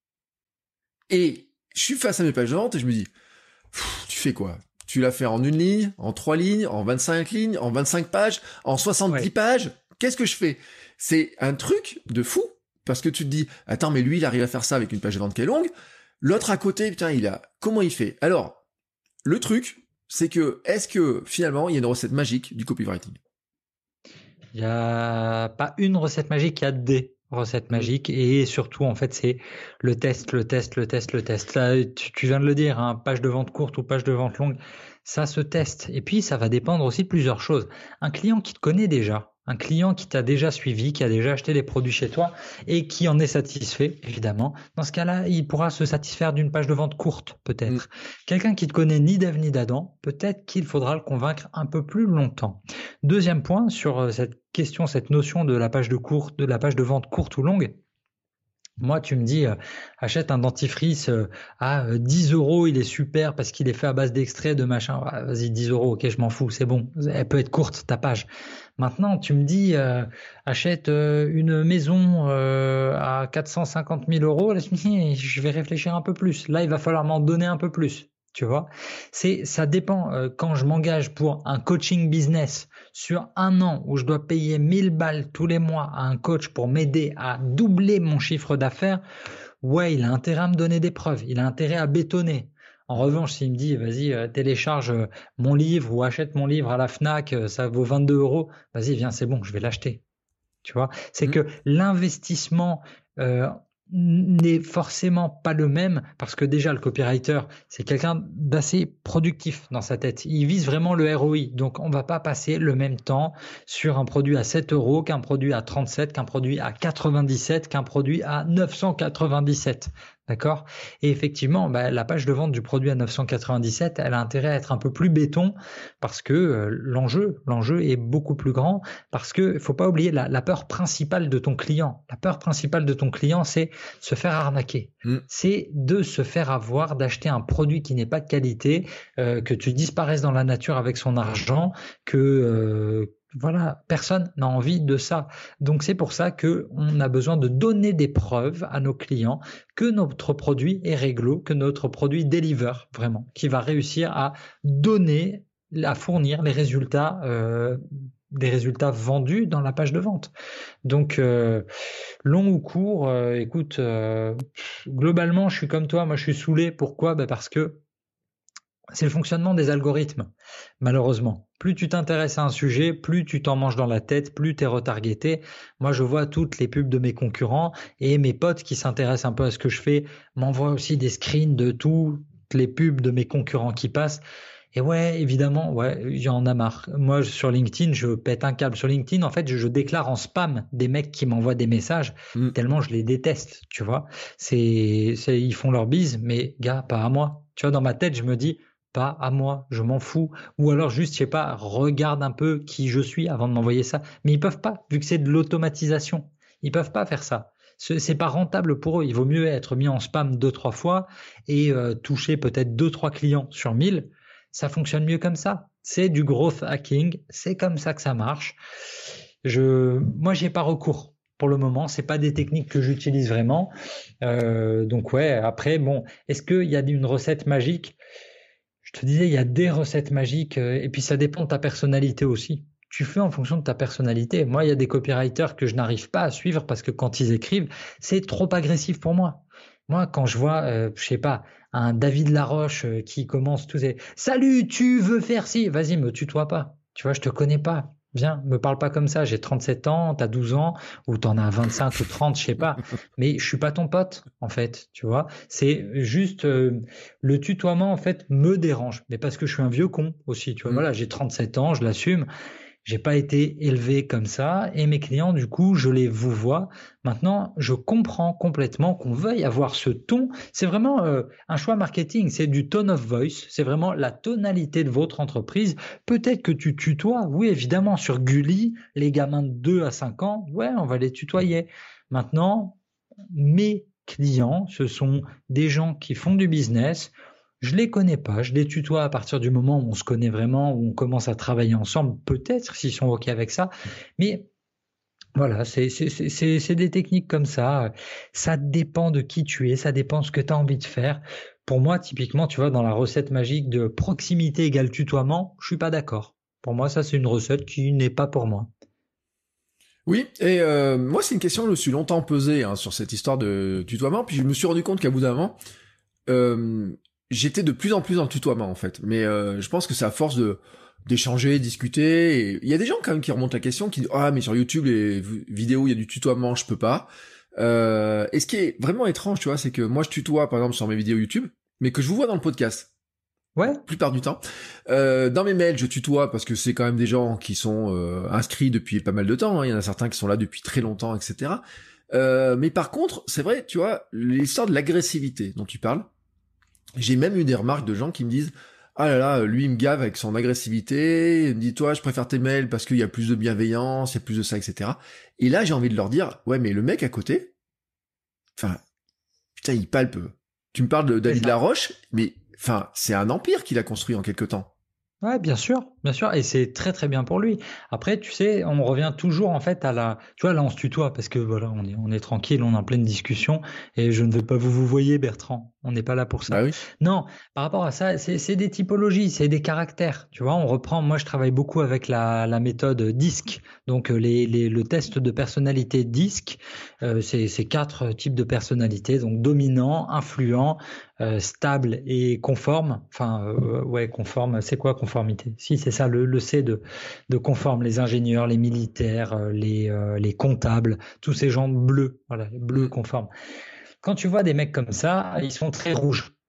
Et je suis face à mes pages de vente et je me dis, tu fais quoi ? Tu l'as fait en 1 ligne, en 3 lignes, en 25 lignes, en 25 pages, en 70 pages ? Qu'est-ce que je fais ? C'est un truc de fou, parce que tu te dis, attends, mais lui, il arrive à faire ça avec une page de vente qui est longue. L'autre à côté, putain, comment il fait ? Alors, le truc, c'est que, est-ce que finalement, il y a une recette magique du copywriting ? Il n'y a pas une recette magique, il y a des recettes magiques et surtout, en fait, c'est le test. Là, tu viens de le dire, hein, page de vente courte ou page de vente longue, ça se teste. Et puis, ça va dépendre aussi de plusieurs choses. Un client qui te connaît déjà, un client qui t'a déjà suivi, qui a déjà acheté des produits chez toi et qui en est satisfait, évidemment. Dans ce cas-là, il pourra se satisfaire d'une page de vente courte, peut-être. Quelqu'un qui te connaît ni d'Ève ni d'Adam, peut-être qu'il faudra le convaincre un peu plus longtemps. Deuxième point sur cette question, cette notion de la page de vente courte ou longue. Moi, tu me dis, achète un dentifrice à 10 €, il est super parce qu'il est fait à base d'extrait, de machin. Ah, vas-y, 10 €, ok, je m'en fous, c'est bon. Elle peut être courte, ta page. Maintenant, tu me dis, achète une maison à 450 000 €. Là, je vais réfléchir un peu plus. Là, il va falloir m'en donner un peu plus. Tu vois, ça dépend. Quand je m'engage pour un coaching business sur 1 an où je dois payer 1000 balles tous les mois à un coach pour m'aider à doubler mon chiffre d'affaires, ouais, il a intérêt à me donner des preuves. Il a intérêt à bétonner. En revanche, s'il me dit, vas-y, télécharge mon livre ou achète mon livre à la Fnac, ça vaut 22 €, vas-y, viens, c'est bon, je vais l'acheter. Tu vois, c'est que l'investissement n'est forcément pas le même parce que déjà le copywriter c'est quelqu'un d'assez productif dans sa tête, il vise vraiment le ROI, donc on va pas passer le même temps sur un produit à 7 € qu'un produit à 37, qu'un produit à 97, qu'un produit à 997. D'accord? Et effectivement, la page de vente du produit à 997, elle a intérêt à être un peu plus béton parce que l'enjeu est beaucoup plus grand parce que il faut pas oublier la peur principale de ton client. La peur principale de ton client, c'est se faire arnaquer. C'est de se faire avoir, d'acheter un produit qui n'est pas de qualité, que tu disparaisses dans la nature avec son argent, que voilà, personne n'a envie de ça. Donc c'est pour ça que on a besoin de donner des preuves à nos clients que notre produit est réglo, que notre produit deliver vraiment, qui va réussir à donner, à fournir les résultats, des résultats vendus dans la page de vente. Donc long ou court, écoute, globalement je suis comme toi, moi je suis saoulé. Pourquoi? Parce que c'est le fonctionnement des algorithmes, malheureusement. Plus tu t'intéresses à un sujet, plus tu t'en manges dans la tête, plus tu es retargeté. Moi, je vois toutes les pubs de mes concurrents et mes potes qui s'intéressent un peu à ce que je fais m'envoient aussi des screens de toutes les pubs de mes concurrents qui passent. Et ouais, évidemment, j'en ai marre. Moi, sur LinkedIn, je pète un câble. Sur LinkedIn, en fait, je déclare en spam des mecs qui m'envoient des messages tellement je les déteste, tu vois. Ils font leur bise, mais gars, pas à moi. Tu vois, dans ma tête, je me dis, pas à moi, je m'en fous. Ou alors juste, je sais pas, regarde un peu qui je suis avant de m'envoyer ça. Mais ils peuvent pas, vu que c'est de l'automatisation. Ils peuvent pas faire ça. C'est pas rentable pour eux. Il vaut mieux être mis en spam 2-3 fois et toucher peut-être 2-3 clients sur 1000. Ça fonctionne mieux comme ça. C'est du growth hacking. C'est comme ça que ça marche. Moi, j'y ai pas recours. Pour le moment, c'est pas des techniques que j'utilise vraiment. Donc ouais, après, bon, est-ce qu'il y a une recette magique? Je te disais, il y a des recettes magiques et puis ça dépend de ta personnalité aussi. Tu fais en fonction de ta personnalité. Moi, il y a des copywriters que je n'arrive pas à suivre parce que quand ils écrivent, c'est trop agressif pour moi. Moi, quand je vois, je sais pas, un David Laroche qui commence tout c'est « Salut, tu veux faire ci ?» Vas-y, me tutoie pas. Tu vois, je te connais pas. Viens, me parle pas comme ça. J'ai 37 ans, t'as 12 ans, ou t'en as 25 ou 30, je sais pas. Mais je suis pas ton pote, en fait, tu vois. C'est juste, le tutoiement, en fait, me dérange. Mais parce que je suis un vieux con aussi, tu vois. Voilà, j'ai 37 ans, je l'assume. J'ai pas été élevé comme ça et mes clients, du coup, je les vouvoie. Maintenant, je comprends complètement qu'on veuille avoir ce ton. C'est vraiment un choix marketing. C'est du tone of voice. C'est vraiment la tonalité de votre entreprise. Peut-être que tu tutoies. Oui, évidemment, sur Gulli, les gamins de 2 à 5 ans, ouais, on va les tutoyer. Maintenant, mes clients, ce sont des gens qui font du business. Je les connais pas, je les tutoie à partir du moment où on se connaît vraiment, où on commence à travailler ensemble, peut-être s'ils sont OK avec ça. Mais voilà, c'est des techniques comme ça. Ça dépend de qui tu es, ça dépend de ce que tu as envie de faire. Pour moi, typiquement, tu vois, dans la recette magique de proximité égale tutoiement, je suis pas d'accord. Pour moi, ça, c'est une recette qui n'est pas pour moi. Oui, et moi, c'est une question que je me suis longtemps posée sur cette histoire de tutoiement, puis je me suis rendu compte qu'à bout d'un moment, j'étais de plus en plus dans le tutoiement en fait, mais je pense que c'est à force d'échanger, discuter, et il y a des gens quand même qui remontent la question, qui disent ah mais sur YouTube les vidéos il y a du tutoiement, je peux pas. Et ce qui est vraiment étrange, tu vois, c'est que moi je tutoie par exemple sur mes vidéos YouTube, mais que je vous vois dans le podcast. Ouais. La plupart du temps. Dans mes mails, je tutoie parce que c'est quand même des gens qui sont inscrits depuis pas mal de temps. Il y en a certains qui sont là depuis très longtemps, etc. Mais par contre, c'est vrai, tu vois, l'histoire de l'agressivité dont tu parles. J'ai même eu des remarques de gens qui me disent « Ah là là, lui il me gave avec son agressivité, il me dit toi je préfère tes mails parce qu'il y a plus de bienveillance, il y a plus de ça, etc. » Et là j'ai envie de leur dire « Ouais mais le mec à côté, enfin, putain il palpe. Tu me parles de David Laroche, mais enfin c'est un empire qu'il a construit en quelque temps. » Ouais, bien sûr, et c'est très très bien pour lui. Après, tu sais, on revient toujours en fait tu vois, là on se tutoie parce que voilà, on est tranquille, on est en pleine discussion et je ne veux pas vous voyez Bertrand, on n'est pas là pour ça. Bah oui. Non, par rapport à ça, c'est des typologies, c'est des caractères. Tu vois, on reprend. Moi, je travaille beaucoup avec la méthode DISC, donc le test de personnalité DISC. C'est 4 types de personnalités, donc dominant, influent, stable et conforme. Enfin, ouais, conforme. C'est quoi conformité? Si, c'est ça, le C de conforme. Les ingénieurs, les militaires, les comptables, tous ces gens bleus. Voilà, les bleus conformes. Quand tu vois des mecs comme ça, ils sont très rouges.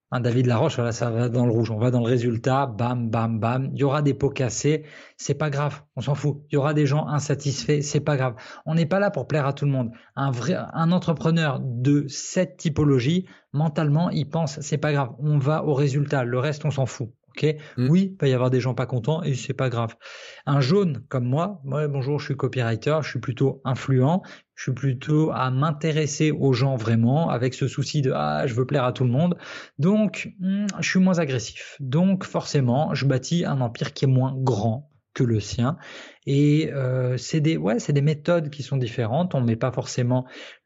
David Laroche, voilà, ça va dans le rouge. On va dans le résultat, bam, bam, bam. Il y aura des pots cassés, c'est pas grave, on s'en fout. Il y aura des gens insatisfaits, c'est pas grave. On n'est pas là pour plaire à tout le monde. Un entrepreneur de cette typologie, mentalement, il pense, c'est pas grave. On va au résultat, le reste, on s'en fout. Okay. Oui, il peut y avoir des gens pas contents et c'est pas grave. Un jaune comme moi, bonjour, je suis copywriter, je suis plutôt influent, je suis plutôt à m'intéresser aux gens vraiment avec ce souci de je veux plaire à tout le monde. Donc, je suis moins agressif. Donc, forcément, je bâtis un empire qui est moins grand que le sien. Et c'est des méthodes qui sont différentes. On met pas forcément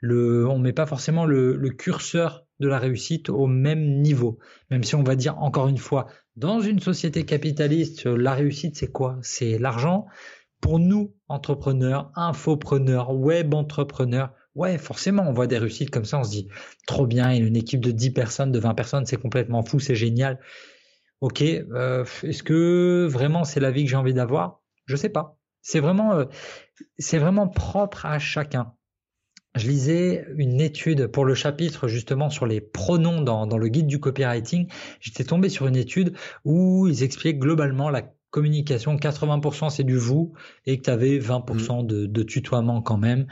le curseur de la réussite au même niveau. Même si on va dire encore une fois, dans une société capitaliste, la réussite, c'est quoi? C'est l'argent. Pour nous, entrepreneurs, infopreneurs, web entrepreneurs, ouais, forcément, on voit des réussites comme ça, on se dit, trop bien, une équipe de 10 personnes, de 20 personnes, c'est complètement fou, c'est génial. Ok, est-ce que vraiment c'est la vie que j'ai envie d'avoir? Je sais pas. C'est vraiment propre à chacun. Je lisais une étude pour le chapitre justement sur les pronoms dans le guide du copywriting. J'étais tombé sur une étude où ils expliquaient globalement la communication, 80% c'est du vous et que tu avais 20% de tutoiement quand même.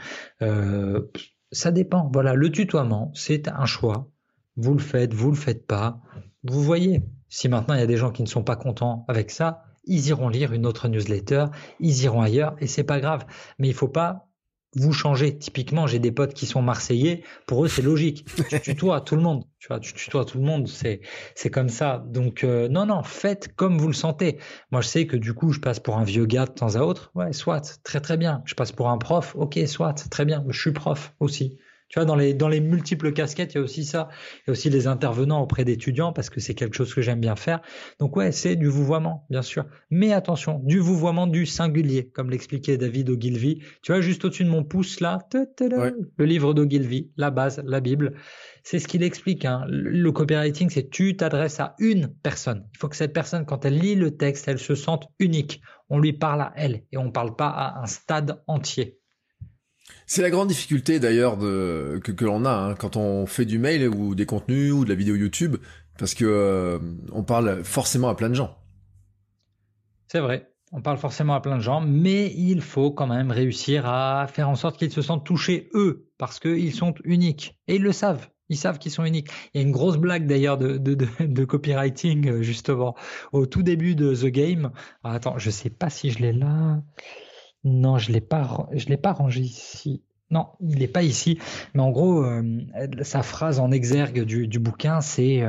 Ça dépend. Voilà, le tutoiement, c'est un choix. Vous le faites pas. Vous voyez, si maintenant il y a des gens qui ne sont pas contents avec ça, ils iront lire une autre newsletter, ils iront ailleurs et c'est pas grave. Mais il faut pas vous changer. Typiquement, j'ai des potes qui sont marseillais. Pour eux, c'est logique. Tu tutoies tout le monde. Tu vois, tu tutoies tout le monde. C'est comme ça. Donc, non, faites comme vous le sentez. Moi, je sais que du coup, je passe pour un vieux gars de temps à autre. Ouais, soit, très, très bien. Je passe pour un prof. Ok, soit, très bien. Je suis prof aussi. Tu vois, dans les multiples casquettes, il y a aussi ça. Il y a aussi les intervenants auprès d'étudiants parce que c'est quelque chose que j'aime bien faire. Donc ouais, c'est du vouvoiement, bien sûr. Mais attention, du vouvoiement du singulier, comme l'expliquait David Ogilvy. Tu vois, juste au-dessus de mon pouce là, le livre d'Ogilvy, la base, la Bible. C'est ce qu'il explique. Hein. Le copywriting, c'est tu t'adresses à une personne. Il faut que cette personne, quand elle lit le texte, elle se sente unique. On lui parle à elle et on ne parle pas à un stade entier. C'est la grande difficulté d'ailleurs que l'on a hein, quand on fait du mail ou des contenus ou de la vidéo YouTube, parce que on parle forcément à plein de gens. C'est vrai, on parle forcément à plein de gens, mais il faut quand même réussir à faire en sorte qu'ils se sentent touchés eux, parce qu'ils sont uniques. Et ils le savent. Ils savent qu'ils sont uniques. Il y a une grosse blague d'ailleurs de copywriting justement au tout début de The Game. Alors, attends, je sais pas si je l'ai là. Non, je l'ai pas rangé ici. Non, il n'est pas ici. Mais en gros, sa phrase en exergue du bouquin, c'est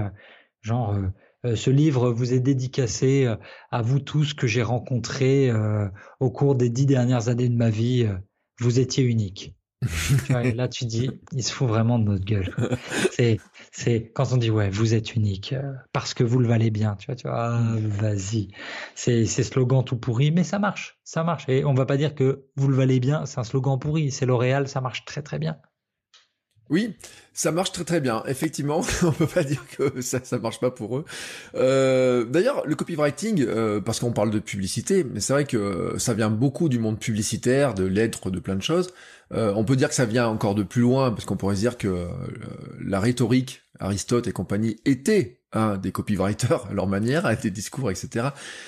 ce livre vous est dédicacé à vous tous que j'ai rencontrés au cours des 10 dernières années de ma vie. Vous étiez uniques. Tu vois, et là, tu dis, il se fout vraiment de notre gueule. C'est quand on dit, ouais, vous êtes unique parce que vous le valez bien. Tu vois, vas-y. C'est slogan tout pourri, mais ça marche. Et on va pas dire que vous le valez bien, c'est un slogan pourri. C'est L'Oréal, ça marche très, très bien. Oui, ça marche très très bien. Effectivement, on peut pas dire que ça marche pas pour eux. D'ailleurs, le copywriting, parce qu'on parle de publicité, mais c'est vrai que ça vient beaucoup du monde publicitaire, de lettres, de plein de choses. On peut dire que ça vient encore de plus loin, parce qu'on pourrait se dire que la rhétorique, Aristote et compagnie, étaient des copywriters à leur manière, à des discours, etc.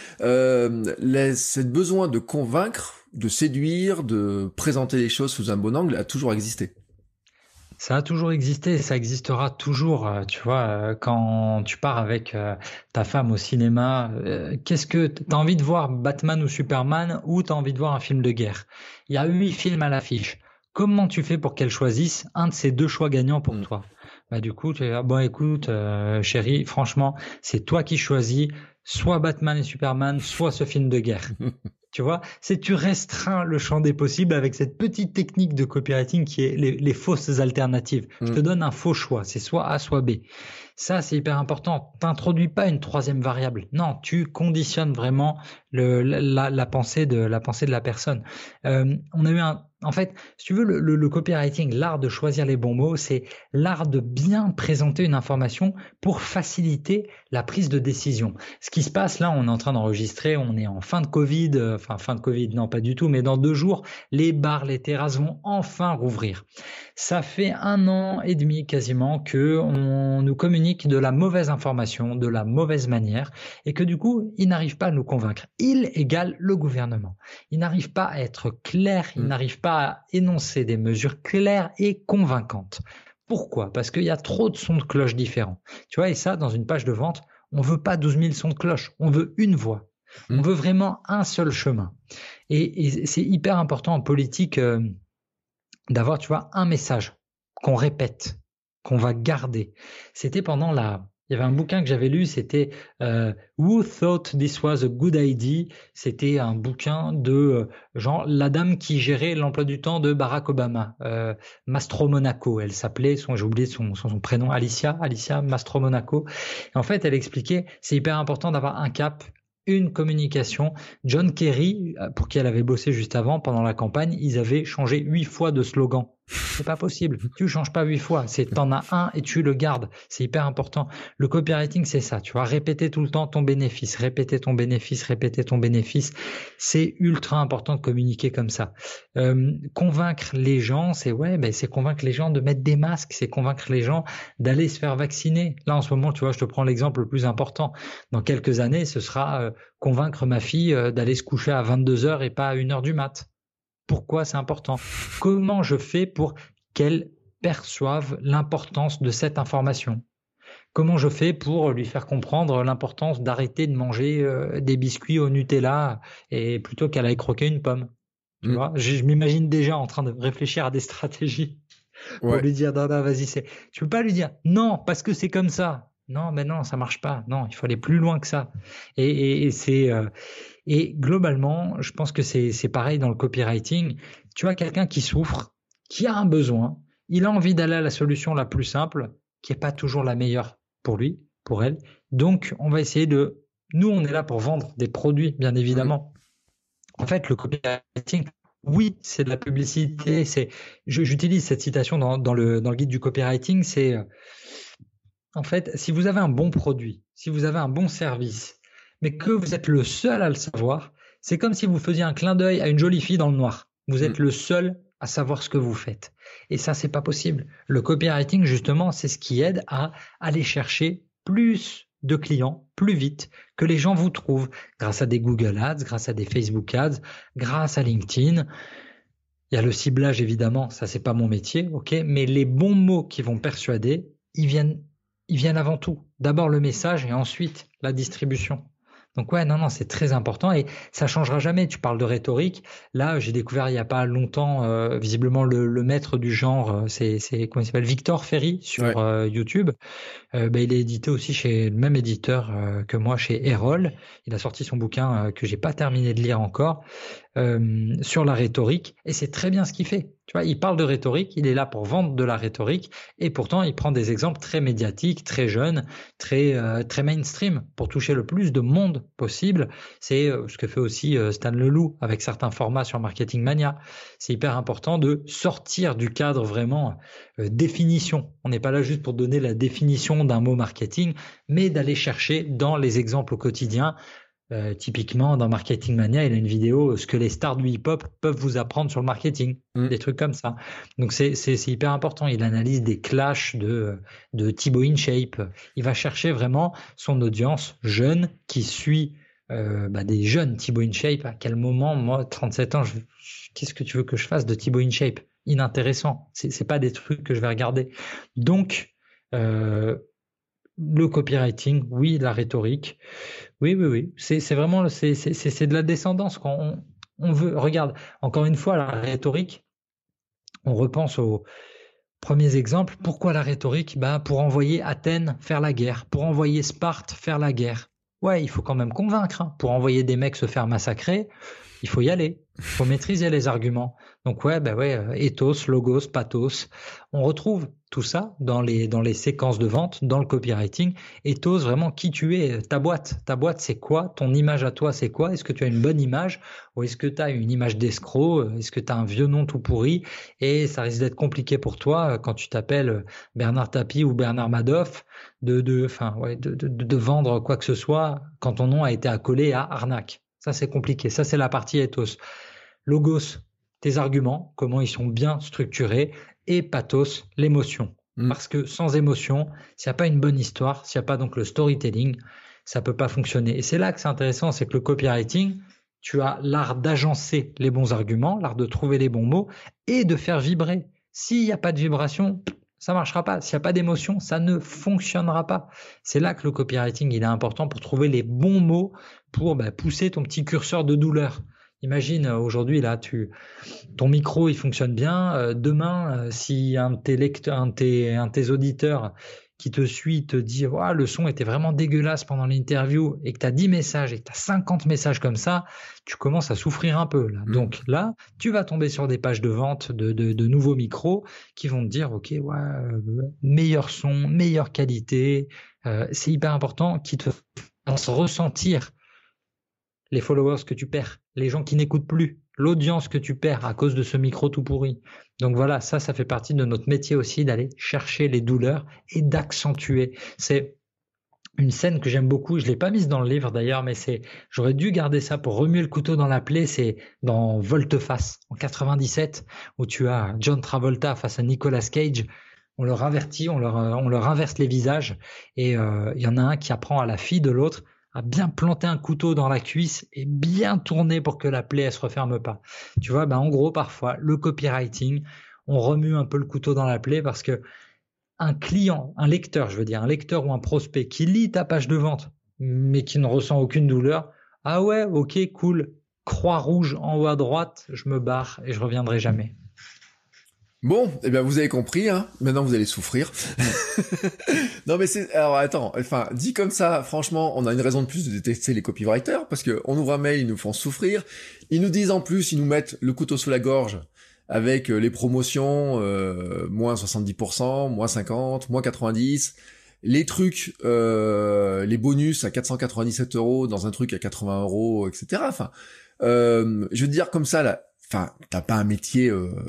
Ce besoin de convaincre, de séduire, de présenter les choses sous un bon angle a toujours existé. Ça a toujours existé, ça existera toujours. Tu vois, quand tu pars avec ta femme au cinéma, qu'est-ce que t'as envie de voir, Batman ou Superman, ou t'as envie de voir un film de guerre? Il y a 8 films à l'affiche. Comment tu fais pour qu'elle choisisse un de ces deux choix gagnants pour toi? Bah du coup, tu dis, bon écoute, chérie, franchement, c'est toi qui choisis, soit Batman et Superman, soit ce film de guerre. Tu vois, tu restreins le champ des possibles avec cette petite technique de copywriting qui est les fausses alternatives. Je te donne un faux choix, c'est soit A, soit B. Ça, c'est hyper important. T'introduis pas une troisième variable. Non, tu conditionnes vraiment la pensée de la personne. On a eu un En fait, si tu veux, le copywriting, l'art de choisir les bons mots, c'est l'art de bien présenter une information pour faciliter la prise de décision. Ce qui se passe là, on est en train d'enregistrer, on est en fin de Covid, fin de Covid, non pas du tout, mais dans 2 jours, les bars, les terrasses vont enfin rouvrir. Ça fait 1 an et demi quasiment que on nous communique de la mauvaise information, de la mauvaise manière, et que du coup, ils n'arrivent pas à nous convaincre. Il égale le gouvernement. Il n'arrive pas à être clair, il n'arrive pas à énoncer des mesures claires et convaincantes. Pourquoi ? Parce qu'il y a trop de sons de cloche différents. Tu vois, et ça, dans une page de vente, on veut pas 12 000 sons de cloche, on veut une voix. On veut vraiment un seul chemin. Et c'est hyper important en politique d'avoir, tu vois, un message qu'on répète, qu'on va garder. C'était il y avait un bouquin que j'avais lu, c'était Who Thought This Was a Good Idea. C'était un bouquin de genre la dame qui gérait l'emploi du temps de Barack Obama, Mastromonaco. Elle s'appelait, j'ai oublié son prénom, Alicia Mastromonaco. Et en fait, elle expliquait, c'est hyper important d'avoir un cap, une communication. John Kerry, pour qui elle avait bossé juste avant, pendant la campagne, ils avaient changé 8 fois de slogan. C'est pas possible. Tu changes pas 8 fois. T'en as un et tu le gardes. C'est hyper important. Le copywriting, c'est ça. Tu vas répéter tout le temps ton bénéfice, répéter ton bénéfice. C'est ultra important de communiquer comme ça. Convaincre les gens, c'est convaincre les gens de mettre des masques, c'est convaincre les gens d'aller se faire vacciner. Là, en ce moment, tu vois, je te prends l'exemple le plus important. Dans quelques années, ce sera convaincre ma fille d'aller se coucher à 22h et pas à 1h du mat. Pourquoi c'est important ? Comment je fais pour qu'elle perçoive l'importance de cette information ? Comment je fais pour lui faire comprendre l'importance d'arrêter de manger des biscuits au Nutella et plutôt qu'elle aille croquer une pomme ? Tu vois, je m'imagine déjà en train de réfléchir à des stratégies pour lui dire non, vas-y, tu peux pas lui dire non parce que c'est comme ça. Non, mais non, ça marche pas. Non, il faut aller plus loin que ça. Et globalement, je pense que c'est pareil dans le copywriting. Tu as quelqu'un qui souffre, qui a un besoin, il a envie d'aller à la solution la plus simple, qui n'est pas toujours la meilleure pour lui, pour elle. Donc, on va essayer nous, on est là pour vendre des produits, bien évidemment. En fait, le copywriting, oui, c'est de la publicité. J'utilise cette citation dans le guide du copywriting. C'est en fait, si vous avez un bon produit, si vous avez un bon service, mais que vous êtes le seul à le savoir, c'est comme si vous faisiez un clin d'œil à une jolie fille dans le noir. Vous êtes le seul à savoir ce que vous faites. Et ça, c'est pas possible. Le copywriting, justement, c'est ce qui aide à aller chercher plus de clients plus vite, que les gens vous trouvent grâce à des Google Ads, grâce à des Facebook Ads, grâce à LinkedIn. Il y a le ciblage, évidemment, ça c'est pas mon métier, ok, mais les bons mots qui vont persuader, ils viennent avant tout. D'abord le message et ensuite la distribution. Donc non, c'est très important et ça changera jamais. Tu parles de rhétorique. Là, j'ai découvert il y a pas longtemps, visiblement le maître du genre, c'est comment il s'appelle, Victor Ferry sur YouTube. Il est édité aussi chez le même éditeur que moi, chez Erol. Il a sorti son bouquin que j'ai pas terminé de lire encore sur la rhétorique et c'est très bien ce qu'il fait. Tu vois, il parle de rhétorique, il est là pour vendre de la rhétorique et pourtant il prend des exemples très médiatiques, très jeunes, très mainstream pour toucher le plus de monde possible. C'est ce que fait aussi Stan Leloup avec certains formats sur Marketing Mania. C'est hyper important de sortir du cadre vraiment définition. On n'est pas là juste pour donner la définition d'un mot marketing, mais d'aller chercher dans les exemples au quotidien. Typiquement, dans Marketing Mania, il y a une vidéo ce que les stars du hip-hop peuvent vous apprendre sur le marketing, des trucs comme ça. Donc c'est hyper important. Il analyse des clashs de Thibaut InShape. Il va chercher vraiment son audience jeune qui suit des jeunes Thibaut InShape. À quel moment, moi, 37 ans, qu'est-ce que tu veux que je fasse de Thibaut InShape ? Inintéressant. C'est pas des trucs que je vais regarder. Donc le copywriting, oui, la rhétorique, oui. C'est vraiment c'est de la descendance quand on veut. Regarde, encore une fois, la rhétorique. On repense aux premiers exemples. Pourquoi la rhétorique ? Pour envoyer Athènes faire la guerre, pour envoyer Sparte faire la guerre. Ouais, il faut quand même convaincre. Pour envoyer des mecs se faire massacrer, il faut y aller. Il faut maîtriser les arguments. Donc ethos, logos, pathos. On retrouve tout ça dans les séquences de vente, dans le copywriting, et t'oses vraiment qui tu es, ta boîte. Ta boîte, c'est quoi? Ton image à toi, c'est quoi? Est-ce que tu as une bonne image ou est-ce que tu as une image d'escroc? Est-ce que tu as un vieux nom tout pourri? Et ça risque d'être compliqué pour toi quand tu t'appelles Bernard Tapie ou Bernard Madoff de vendre quoi que ce soit quand ton nom a été accolé à arnaque. Ça, c'est compliqué. Ça, c'est la partie ethos. Logos, tes arguments, comment ils sont bien structurés, et pathos, l'émotion. Parce que sans émotion, s'il n'y a pas une bonne histoire, s'il n'y a pas donc le storytelling, ça peut pas fonctionner. Et c'est là que c'est intéressant, c'est que le copywriting, tu as l'art d'agencer les bons arguments, l'art de trouver les bons mots et de faire vibrer. S'il n'y a pas de vibration, ça marchera pas. S'il n'y a pas d'émotion, ça ne fonctionnera pas. C'est là que le copywriting, il est important pour trouver les bons mots pour pousser ton petit curseur de douleur. Imagine aujourd'hui là, ton micro il fonctionne bien. Demain, si un de tes auditeurs qui te suit te dit le son était vraiment dégueulasse pendant l'interview et que tu as 10 messages et que tu as 50 messages comme ça, tu commences à souffrir un peu là. Donc là, tu vas tomber sur des pages de vente de nouveaux micros qui vont te dire meilleur son, meilleure qualité. C'est hyper important qu'ils te fassent ressentir les followers que tu perds, les gens qui n'écoutent plus, l'audience que tu perds à cause de ce micro tout pourri. Donc voilà, ça fait partie de notre métier aussi, d'aller chercher les douleurs et d'accentuer. C'est une scène que j'aime beaucoup, je ne l'ai pas mise dans le livre d'ailleurs, mais j'aurais dû garder ça pour remuer le couteau dans la plaie, c'est dans Volte-Face, en 97, où tu as John Travolta face à Nicolas Cage. On leur avertit, on leur inverse les visages, et il y en a un qui apprend à la fille de l'autre à bien planter un couteau dans la cuisse et bien tourner pour que la plaie elle se referme pas. Tu vois, en gros parfois le copywriting, on remue un peu le couteau dans la plaie parce que un lecteur ou un prospect qui lit ta page de vente mais qui ne ressent aucune douleur, ah ouais, ok, cool, croix rouge en haut à droite, je me barre et je reviendrai jamais. Bon, vous avez compris, hein. Maintenant vous allez souffrir. Non mais alors attends, dit comme ça, franchement, on a une raison de plus de détester les copywriters, parce que on ouvre un mail, ils nous font souffrir, ils nous disent en plus, ils nous mettent le couteau sous la gorge, avec les promotions, moins 70%, moins 50, moins 90, les trucs, les bonus à 497 € dans un truc à 80 €, etc. Je veux dire comme ça, là, t'as pas un métier,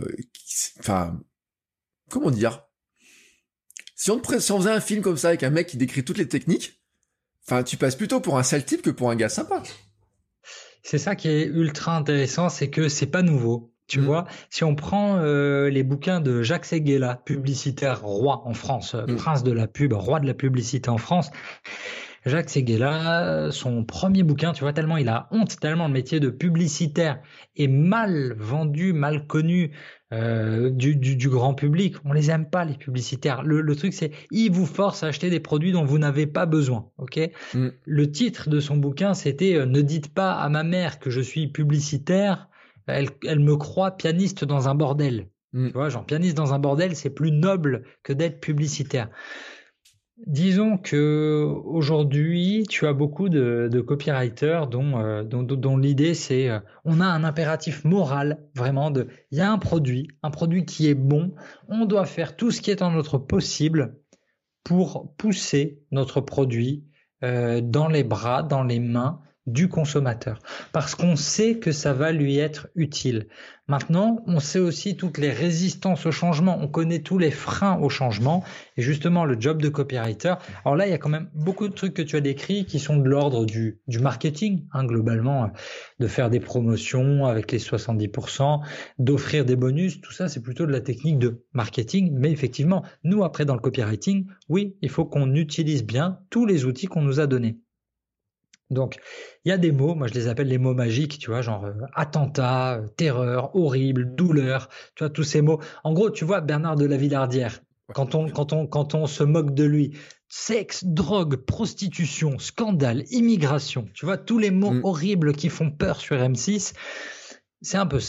comment dire? Si on faisait un film comme ça avec un mec qui décrit toutes les techniques, tu passes plutôt pour un sale type que pour un gars sympa. C'est ça qui est ultra intéressant, c'est que c'est pas nouveau. Tu vois, si on prend les bouquins de Jacques Séguéla, publicitaire roi en France, prince de la pub, roi de la publicité en France, Jacques Séguéla, son premier bouquin, tu vois, tellement il a honte, tellement le métier de publicitaire est mal vendu, mal connu du grand public. On les aime pas, les publicitaires. Le truc, c'est ils vous forcent à acheter des produits dont vous n'avez pas besoin. Ok. Le titre de son bouquin, c'était Ne dites pas à ma mère que je suis publicitaire. Elle me croit pianiste dans un bordel. Tu vois, genre pianiste dans un bordel, c'est plus noble que d'être publicitaire. Disons que aujourd'hui, tu as beaucoup de copywriters dont l'idée c'est on a un impératif moral vraiment il y a un produit qui est bon, on doit faire tout ce qui est en notre possible pour pousser notre produit dans les bras, dans les mains du consommateur, parce qu'on sait que ça va lui être utile. Maintenant, on sait aussi toutes les résistances au changement, on connaît tous les freins au changement, et justement le job de copywriter, alors là il y a quand même beaucoup de trucs que tu as décrits qui sont de l'ordre du marketing, globalement, de faire des promotions avec les 70%, d'offrir des bonus, tout ça c'est plutôt de la technique de marketing, mais effectivement, nous après dans le copywriting, oui, il faut qu'on utilise bien tous les outils qu'on nous a donnés. Donc, il y a des mots, moi je les appelle les mots magiques, tu vois, genre attentat, terreur, horrible, douleur, tu vois, tous ces mots. En gros, tu vois, Bernard de la Villardière, quand on se moque de lui, sexe, drogue, prostitution, scandale, immigration, tu vois, tous les mots horribles qui font peur sur M6, c'est un peu ça.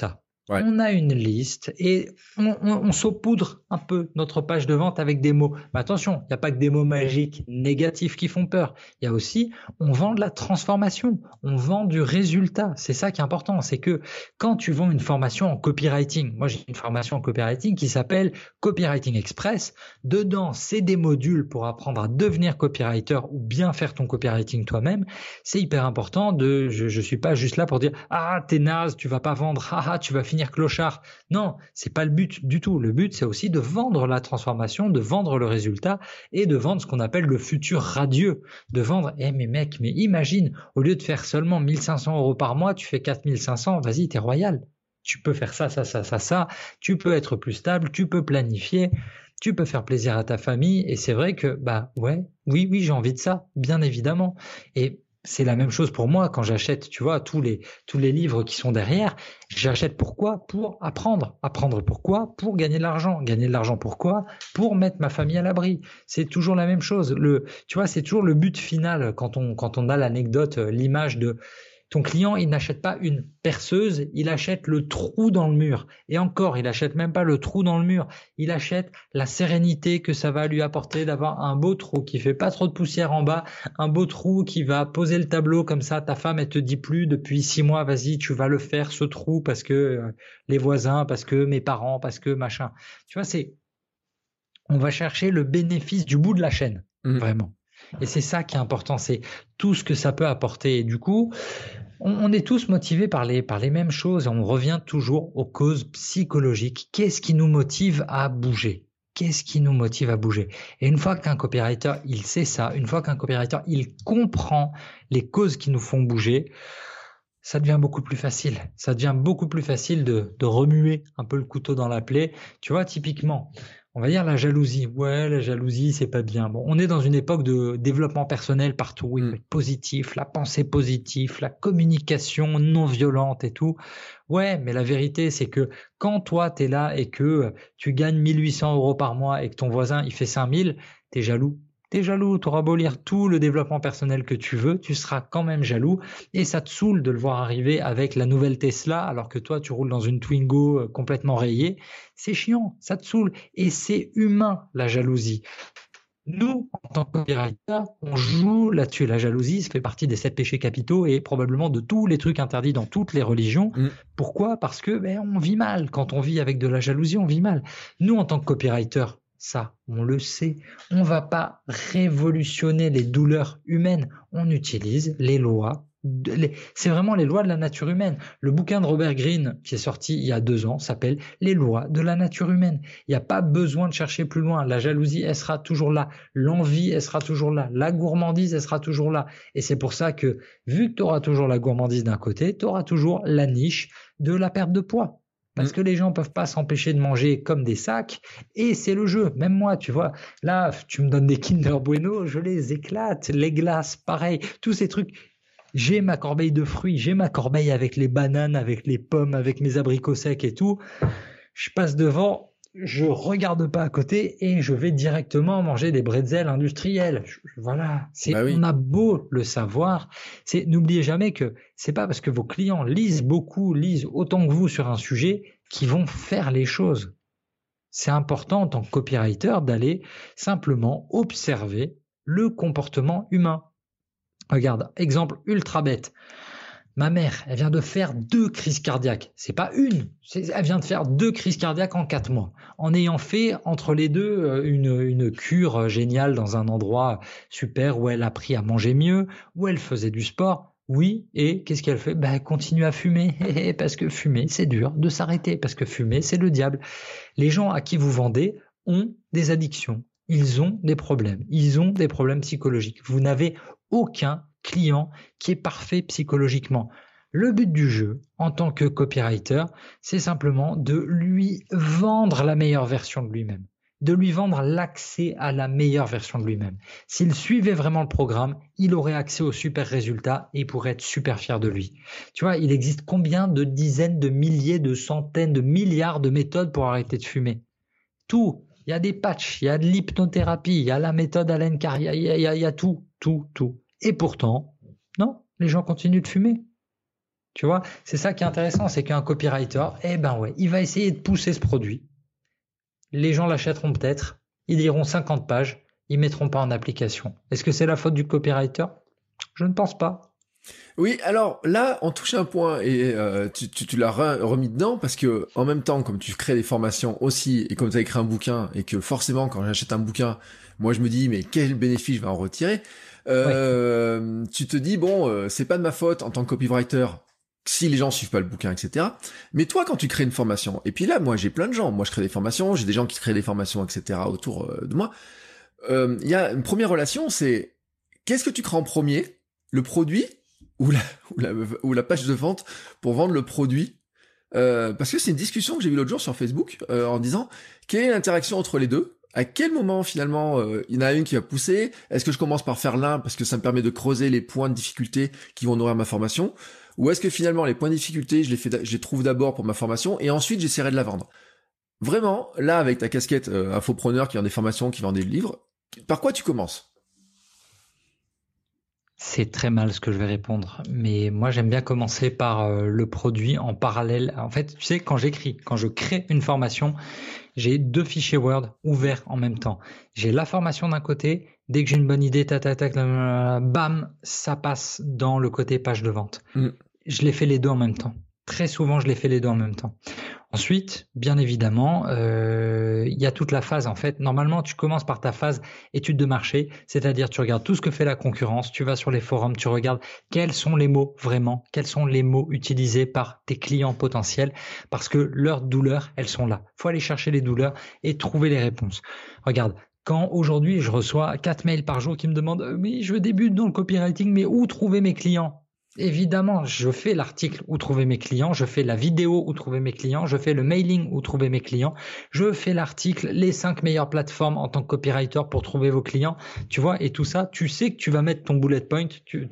Ouais. On a une liste et on saupoudre un peu notre page de vente avec des mots. Mais attention, il n'y a pas que des mots magiques négatifs qui font peur. Il y a aussi, on vend de la transformation, on vend du résultat. C'est ça qui est important. C'est que quand tu vends une formation en copywriting, moi j'ai une formation en copywriting qui s'appelle Copywriting Express. Dedans, c'est des modules pour apprendre à devenir copywriter ou bien faire ton copywriting toi-même. C'est hyper important je suis pas juste là pour dire, ah, t'es naze, tu vas pas vendre, ah, tu vas finir clochard. Non, c'est pas le but du tout. Le but, c'est aussi de vendre la transformation, de vendre le résultat et de vendre ce qu'on appelle le futur radieux. De vendre, mais mec, mais imagine, au lieu de faire seulement 1 500 € par mois, tu fais 4 500, vas-y, t'es royal. Tu peux faire ça. Tu peux être plus stable, tu peux planifier, tu peux faire plaisir à ta famille. Et c'est vrai que, oui, j'ai envie de ça, bien évidemment. Et c'est la même chose pour moi quand j'achète, tu vois, tous les livres qui sont derrière. J'achète pourquoi? Pour apprendre. Apprendre pourquoi? Pour gagner de l'argent. Gagner de l'argent pourquoi? Pour mettre ma famille à l'abri. C'est toujours la même chose. Tu vois, c'est toujours le but final quand on a l'anecdote, l'image de ton client, il n'achète pas une perceuse, il achète le trou dans le mur. Et encore, il n'achète même pas le trou dans le mur. Il achète la sérénité que ça va lui apporter d'avoir un beau trou qui fait pas trop de poussière en bas, un beau trou qui va poser le tableau comme ça. Ta femme, elle te dit plus depuis 6 mois, vas-y, tu vas le faire ce trou parce que les voisins, parce que mes parents, parce que machin. Tu vois, on va chercher le bénéfice du bout de la chaîne, vraiment. Et c'est ça qui est important, c'est tout ce que ça peut apporter. Et du coup, on est tous motivés par les mêmes choses. On revient toujours aux causes psychologiques. Qu'est-ce qui nous motive à bouger? Qu'est-ce qui nous motive à bouger? Et une fois qu'un copywriter, il sait ça, une fois qu'un copywriter, il comprend les causes qui nous font bouger, ça devient beaucoup plus facile. Ça devient beaucoup plus facile de remuer un peu le couteau dans la plaie. Tu vois, typiquement, on va dire la jalousie. Ouais, la jalousie, c'est pas bien. Bon, on est dans une époque de développement personnel partout. Il faut être positif, la pensée positive, la communication non violente et tout. Ouais, mais la vérité, c'est que quand toi, t'es là et que tu gagnes 1 800 € par mois et que ton voisin, il fait 5 000, t'es jaloux. T'es jaloux, t'auras beau lire tout le développement personnel que tu veux, tu seras quand même jaloux et ça te saoule de le voir arriver avec la nouvelle Tesla alors que toi tu roules dans une Twingo complètement rayée. C'est chiant, ça te saoule et c'est humain la jalousie. Nous, en tant que copywriter, on joue là-dessus. La jalousie, ça fait partie des 7 péchés capitaux et probablement de tous les trucs interdits dans toutes les religions. Pourquoi? Parce que on vit mal. Quand on vit avec de la jalousie, on vit mal. Nous, en tant que copywriter, ça, on le sait. On va pas révolutionner les douleurs humaines. On utilise les lois. C'est vraiment les lois de la nature humaine. Le bouquin de Robert Greene, qui est sorti il y a 2 ans, s'appelle Les lois de la nature humaine. Il n'y a pas besoin de chercher plus loin. La jalousie, elle sera toujours là. L'envie, elle sera toujours là. La gourmandise, elle sera toujours là. Et c'est pour ça que, vu que tu auras toujours la gourmandise d'un côté, tu auras toujours la niche de la perte de poids. Parce que les gens peuvent pas s'empêcher de manger comme des sacs et c'est le jeu. Même moi, tu vois, là, tu me donnes des Kinder Bueno, je les éclate. Les glaces, pareil, tous ces trucs. J'ai ma corbeille de fruits, j'ai ma corbeille avec les bananes, avec les pommes, avec mes abricots secs et tout. Je passe devant, je regarde pas à côté et je vais directement manger des bretzels industriels. Voilà, on a beau le savoir, n'oubliez jamais que c'est pas parce que vos clients lisent autant que vous sur un sujet qu'ils vont faire les choses. C'est important en tant que copywriter d'aller simplement observer le comportement humain. Regarde, exemple ultra bête. Ma mère, elle vient de faire 2 crises cardiaques. C'est pas une, elle vient de faire 2 crises cardiaques en 4 mois. En ayant fait entre les deux une cure géniale dans un endroit super où elle a appris à manger mieux, où elle faisait du sport. Oui, et qu'est-ce qu'elle fait? Elle continue à fumer. Parce que fumer, c'est dur de s'arrêter. Parce que fumer, c'est le diable. Les gens à qui vous vendez ont des addictions. Ils ont des problèmes. Ils ont des problèmes psychologiques. Vous n'avez aucun client qui est parfait psychologiquement. Le but du jeu, en tant que copywriter, c'est simplement de lui vendre la meilleure version de lui-même, de lui vendre l'accès à la meilleure version de lui-même. S'il suivait vraiment le programme, il aurait accès aux super résultats et il pourrait être super fier de lui. Tu vois, il existe combien de dizaines, de milliers, de centaines, de milliards de méthodes pour arrêter de fumer? Tout. Il y a des patchs, il y a de l'hypnothérapie, il y a la méthode Allen Carr, il y a tout. Et pourtant, non, les gens continuent de fumer. Tu vois, c'est ça qui est intéressant, c'est qu'un copywriter, il va essayer de pousser ce produit. Les gens l'achèteront peut-être, ils liront 50 pages, ils mettront pas en application. Est-ce que c'est la faute du copywriter ? Je ne pense pas. Oui, alors là, on touche un point et tu l'as remis dedans parce que en même temps, comme tu crées des formations aussi et comme tu as écrit un bouquin et que forcément, quand j'achète un bouquin, moi je me dis mais quel bénéfice je vais en retirer. Tu te dis bon, c'est pas de ma faute en tant que copywriter si les gens suivent pas le bouquin, etc. Mais toi, quand tu crées une formation, et puis là, moi j'ai plein de gens, moi je crée des formations, j'ai des gens qui créent des formations, etc. autour de moi. Il y a une première relation, c'est qu'est-ce que tu crées en premier, le produit ou la page de vente pour vendre le produit, parce que c'est une discussion que j'ai vue l'autre jour sur Facebook en disant quelle est l'interaction entre les deux, à quel moment finalement il y en a une qui va pousser, est-ce que je commence par faire l'un parce que ça me permet de creuser les points de difficulté qui vont nourrir ma formation, ou est-ce que finalement les points de difficulté je les trouve d'abord pour ma formation et ensuite j'essaierai de la vendre. Vraiment, là avec ta casquette infopreneur qui vend des formations, qui vend des livres, par quoi tu commences ? C'est très mal ce que je vais répondre, mais moi j'aime bien commencer par le produit en parallèle. En fait, tu sais, quand je crée une formation, j'ai 2 fichiers Word ouverts en même temps. J'ai la formation d'un côté, dès que j'ai une bonne idée, bam, ça passe dans le côté page de vente. Je les fais les deux en même temps. Très souvent, je les fais les deux en même temps. Ensuite, bien évidemment, il y a toute la phase. En fait, normalement, tu commences par ta phase étude de marché, c'est-à-dire tu regardes tout ce que fait la concurrence, tu vas sur les forums, tu regardes quels sont les mots vraiment, quels sont les mots utilisés par tes clients potentiels, parce que leurs douleurs, elles sont là. Il faut aller chercher les douleurs et trouver les réponses. Regarde. Quand aujourd'hui, je reçois 4 mails par jour qui me demandent « Oui, je débute dans le copywriting, mais où trouver mes clients ?» Évidemment, je fais l'article où trouver mes clients, je fais la vidéo où trouver mes clients, je fais le mailing où trouver mes clients, je fais l'article, les 5 meilleures plateformes en tant que copywriter pour trouver vos clients, tu vois, et tout ça, tu sais que tu vas mettre ton bullet point,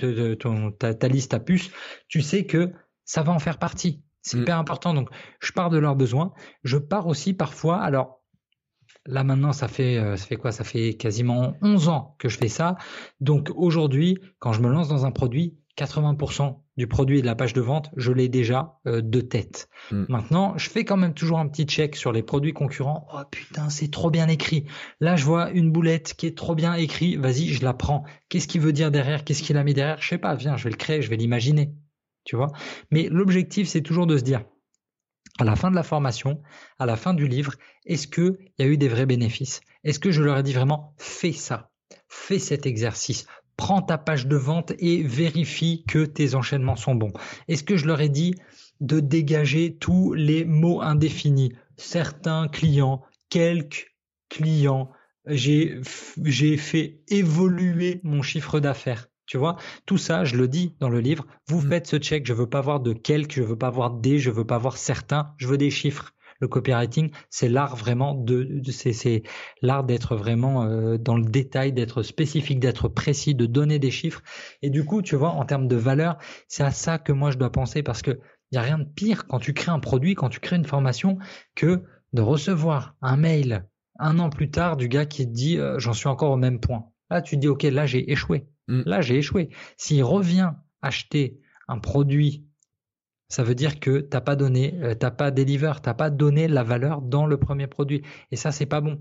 ta liste à puces, tu sais que ça va en faire partie. C'est hyper important. Donc, je pars de leurs besoins. Je pars aussi parfois, alors, là maintenant, ça fait quoi? Ça fait quasiment 11 ans que je fais ça. Donc aujourd'hui, quand je me lance dans un produit, 80% du produit et de la page de vente, je l'ai déjà de tête. Maintenant, je fais quand même toujours un petit check sur les produits concurrents. Oh putain, c'est trop bien écrit. Là, je vois une boulette qui est trop bien écrite. Vas-y, je la prends. Qu'est-ce qu'il veut dire derrière? Qu'est-ce qu'il a mis derrière? Je sais pas. Viens, je vais le créer, je vais l'imaginer. Tu vois? Mais l'objectif, c'est toujours de se dire, à la fin de la formation, à la fin du livre, est-ce qu'il y a eu des vrais bénéfices? Est-ce que je leur ai dit vraiment, fais ça, fais cet exercice, prends ta page de vente et vérifie que tes enchaînements sont bons? Est-ce que je leur ai dit de dégager tous les mots indéfinis? Certains clients, quelques clients, j'ai fait évoluer mon chiffre d'affaires. Tu vois, tout ça, je le dis dans le livre, vous faites ce check, je veux pas voir de quelques, je veux pas voir des, je veux pas voir certains, je veux des chiffres. Le copywriting, c'est l'art vraiment c'est l'art d'être vraiment dans le détail, d'être spécifique, d'être précis, de donner des chiffres. Et du coup, tu vois, en termes de valeur, c'est à ça que moi je dois penser, parce que il y a rien de pire quand tu crées un produit, quand tu crées une formation, que de recevoir un mail 1 an plus tard du gars qui te dit j'en suis encore au même point. Là, tu te dis ok, là j'ai échoué. Là, j'ai échoué. S'il revient acheter un produit, ça veut dire que t'as pas donné, t'as pas deliver, t'as pas donné la valeur dans le premier produit. Et ça, c'est pas bon.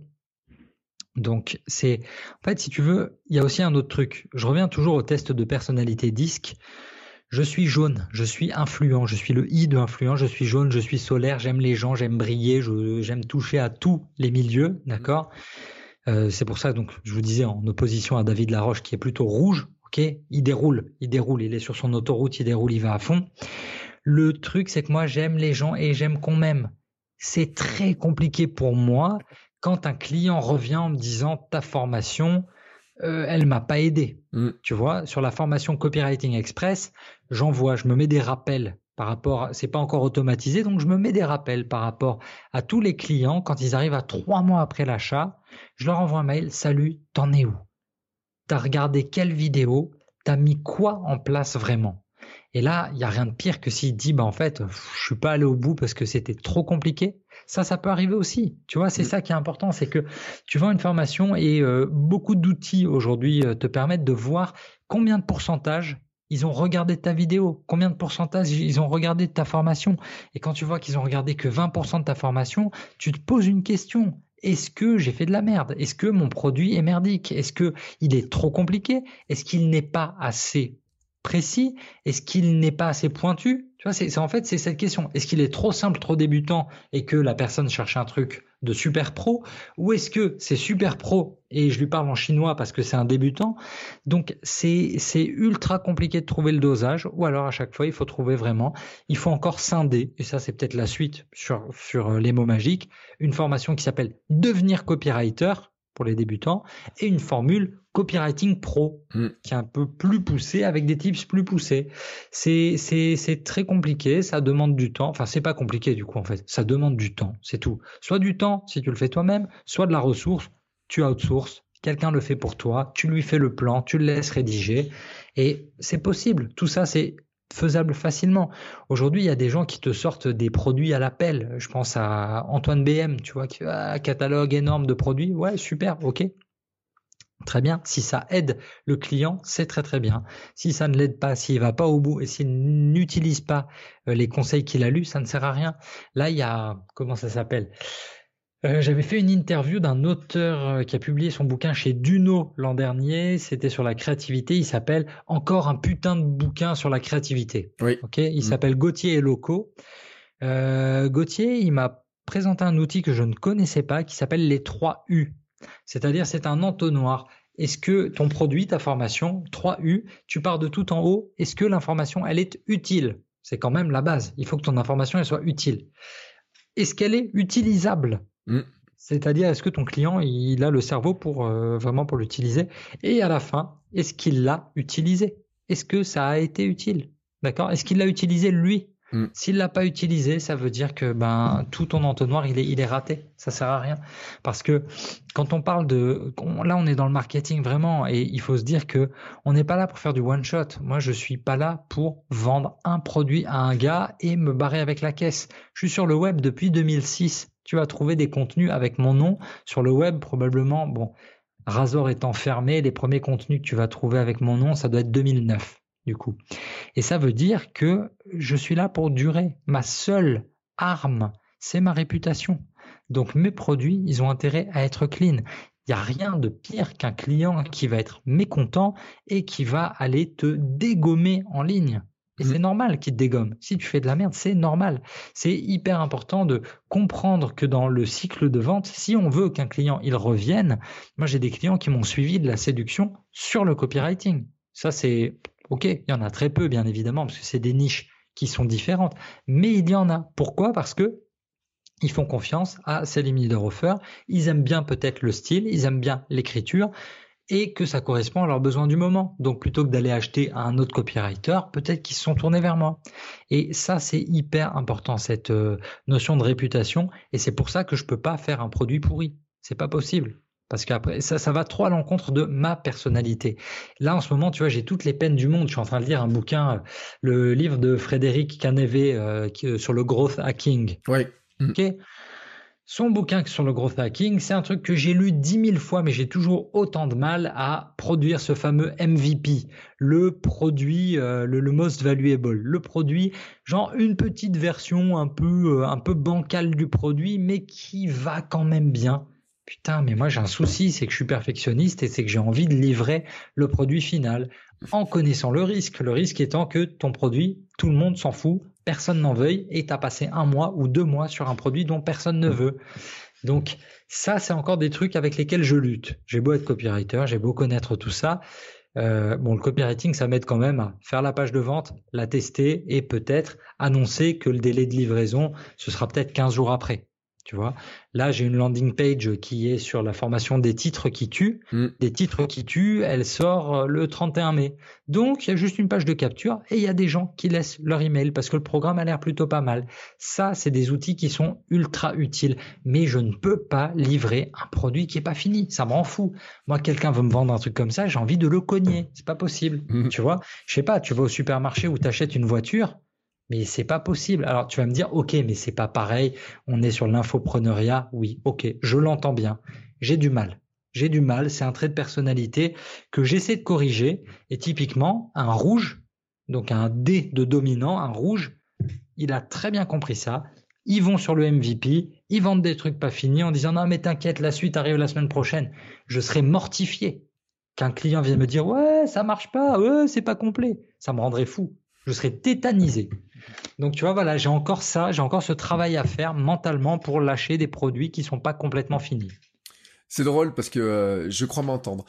Donc, en fait, si tu veux, il y a aussi un autre truc. Je reviens toujours au test de personnalité DISC. Je suis jaune, je suis influent, je suis le I de influent, je suis jaune, je suis solaire, j'aime les gens, j'aime briller, j'aime toucher à tous les milieux, d'accord ? C'est pour ça, donc, je vous disais, en opposition à David Laroche qui est plutôt rouge, ok, il déroule, il est sur son autoroute, il déroule, il va à fond. Le truc, c'est que moi, j'aime les gens et j'aime qu'on m'aime. C'est très compliqué pour moi quand un client revient en me disant ta formation, elle m'a pas aidé. Tu vois, sur la formation Copywriting Express, je me mets des rappels. Par rapport, c'est pas encore automatisé, donc je me mets des rappels par rapport à tous les clients. Quand ils arrivent à 3 mois après l'achat, je leur envoie un mail. Salut, t'en es où? T'as regardé quelle vidéo? T'as mis quoi en place vraiment? Et là, il y a rien de pire que s'il dit, en fait, je suis pas allé au bout parce que c'était trop compliqué. Ça peut arriver aussi. Tu vois, c'est ça qui est important, c'est que tu vends une formation et beaucoup d'outils aujourd'hui te permettent de voir combien de pourcentage ils ont regardé ta vidéo, combien de pourcentage ils ont regardé de ta formation. Et quand tu vois qu'ils ont regardé que 20% de ta formation, tu te poses une question. Est-ce que j'ai fait de la merde? Est-ce que mon produit est merdique? Est-ce qu'il est trop compliqué? Est-ce qu'il n'est pas assez précis? Est-ce qu'il n'est pas assez pointu? Tu vois, en fait, c'est cette question. Est-ce qu'il est trop simple, trop débutant et que la personne cherche un truc de super pro? Ou est-ce que c'est super pro et je lui parle en chinois parce que c'est un débutant? Donc, c'est ultra compliqué de trouver le dosage. Ou alors, à chaque fois, il faut trouver vraiment, il faut encore scinder. Et ça, c'est peut-être la suite sur les mots magiques. Une formation qui s'appelle Devenir copywriter pour les débutants et une formule copywriting pro qui est un peu plus poussée avec des tips plus poussés. C'est très compliqué, ça demande du temps. Enfin, c'est pas compliqué du coup en fait. Ça demande du temps, c'est tout. Soit du temps si tu le fais toi-même, soit de la ressource, tu outsources, quelqu'un le fait pour toi, tu lui fais le plan, tu le laisses rédiger et c'est possible. Tout ça, c'est faisable facilement. Aujourd'hui, il y a des gens qui te sortent des produits à l'appel. Je pense à Antoine BM, tu vois, qui a un catalogue énorme de produits. Ouais, super, ok. Très bien. Si ça aide le client, c'est très très bien. Si ça ne l'aide pas, s'il va pas au bout et s'il n'utilise pas les conseils qu'il a lus, ça ne sert à rien. Là, il y a, comment ça s'appelle ? J'avais fait une interview d'un auteur qui a publié son bouquin chez Duno l'an dernier. C'était sur la créativité. Il s'appelle « Encore un putain de bouquin sur la créativité ». Oui. Okay, il s'appelle Gauthier Loco. Gauthier, il m'a présenté un outil que je ne connaissais pas qui s'appelle les 3 U. C'est-à-dire, c'est un entonnoir. Est-ce que ton produit, ta formation, 3 U, tu pars de tout en haut, est-ce que l'information, elle est utile? C'est quand même la base. Il faut que ton information, elle soit utile. Est-ce qu'elle est utilisable? C'est-à-dire, est-ce que ton client, il a le cerveau pour vraiment pour l'utiliser? Et à la fin, est-ce qu'il l'a utilisé? Est-ce que ça a été utile? D'accord? Est-ce qu'il l'a utilisé lui? S'il l'a pas utilisé, ça veut dire que tout ton entonnoir, il est raté. Ça sert à rien. Parce que quand on parle là, on est dans le marketing vraiment, et il faut se dire que on n'est pas là pour faire du one shot. Moi, je suis pas là pour vendre un produit à un gars et me barrer avec la caisse. Je suis sur le web depuis 2006. Tu vas trouver des contenus avec mon nom sur le web probablement. Bon, Razor étant fermé, les premiers contenus que tu vas trouver avec mon nom, ça doit être 2009 du coup. Et ça veut dire que je suis là pour durer. Ma seule arme, c'est ma réputation. Donc mes produits, ils ont intérêt à être clean. Il n'y a rien de pire qu'un client qui va être mécontent et qui va aller te dégommer en ligne. Et c'est normal qu'il te dégomme. Si tu fais de la merde, c'est normal. C'est hyper important de comprendre que dans le cycle de vente, si on veut qu'un client il revienne, moi j'ai des clients qui m'ont suivi de la séduction sur le copywriting. Ça c'est ok, il y en a très peu bien évidemment parce que c'est des niches qui sont différentes, mais il y en a. Pourquoi? Parce que ils font confiance à Salim Niederhofer, ils aiment bien peut-être le style, ils aiment bien l'écriture et que ça correspond à leurs besoins du moment. Donc plutôt que d'aller acheter à un autre copywriter, peut-être qu'ils se sont tournés vers moi. Et ça, c'est hyper important, cette notion de réputation. Et c'est pour ça que je peux pas faire un produit pourri. C'est pas possible. Parce qu'après, ça va trop à l'encontre de ma personnalité. Là, en ce moment, tu vois, j'ai toutes les peines du monde. Je suis en train de lire un bouquin, le livre de Frédéric Canevet sur le growth hacking. Oui. Okay. Son bouquin sur le growth hacking, c'est un truc que j'ai lu 10 000 fois, mais j'ai toujours autant de mal à produire ce fameux MVP, le produit, le most valuable, le produit, genre une petite version un peu bancale du produit, mais qui va quand même bien. Putain, mais moi j'ai un souci, c'est que je suis perfectionniste et c'est que j'ai envie de livrer le produit final en connaissant le risque. Le risque étant que ton produit, tout le monde s'en fout, personne n'en veuille et tu as passé 1 mois ou 2 mois sur un produit dont personne ne veut. Donc ça, c'est encore des trucs avec lesquels je lutte. J'ai beau être copywriter, j'ai beau connaître tout ça. Le copywriting, ça m'aide quand même à faire la page de vente, la tester et peut-être annoncer que le délai de livraison, ce sera peut-être 15 jours après. Tu vois, là, j'ai une landing page qui est sur la formation des titres qui tuent. Des titres qui tuent, elle sort le 31 mai. Donc, il y a juste une page de capture et il y a des gens qui laissent leur email parce que le programme a l'air plutôt pas mal. Ça, c'est des outils qui sont ultra utiles. Mais je ne peux pas livrer un produit qui est pas fini. Ça m'en fout. Moi, quelqu'un veut me vendre un truc comme ça, j'ai envie de le cogner. C'est pas possible. Tu vois, je sais pas, tu vas au supermarché où tu achètes une voiture. Mais c'est pas possible. Alors tu vas me dire, ok, mais c'est pas pareil. On est sur l'infopreneuriat. Oui, ok, je l'entends bien. J'ai du mal. C'est un trait de personnalité que j'essaie de corriger. Et typiquement, un rouge, donc un D de dominant, un rouge, il a très bien compris ça. Ils vont sur le MVP, ils vendent des trucs pas finis en disant non mais t'inquiète, la suite arrive la semaine prochaine. Je serais mortifié qu'un client vienne me dire ouais ça marche pas, ouais c'est pas complet. Ça me rendrait fou. Je serais tétanisé. Donc tu vois voilà, j'ai encore ce travail à faire mentalement pour lâcher des produits qui sont pas complètement finis. C'est drôle parce que je crois m'entendre.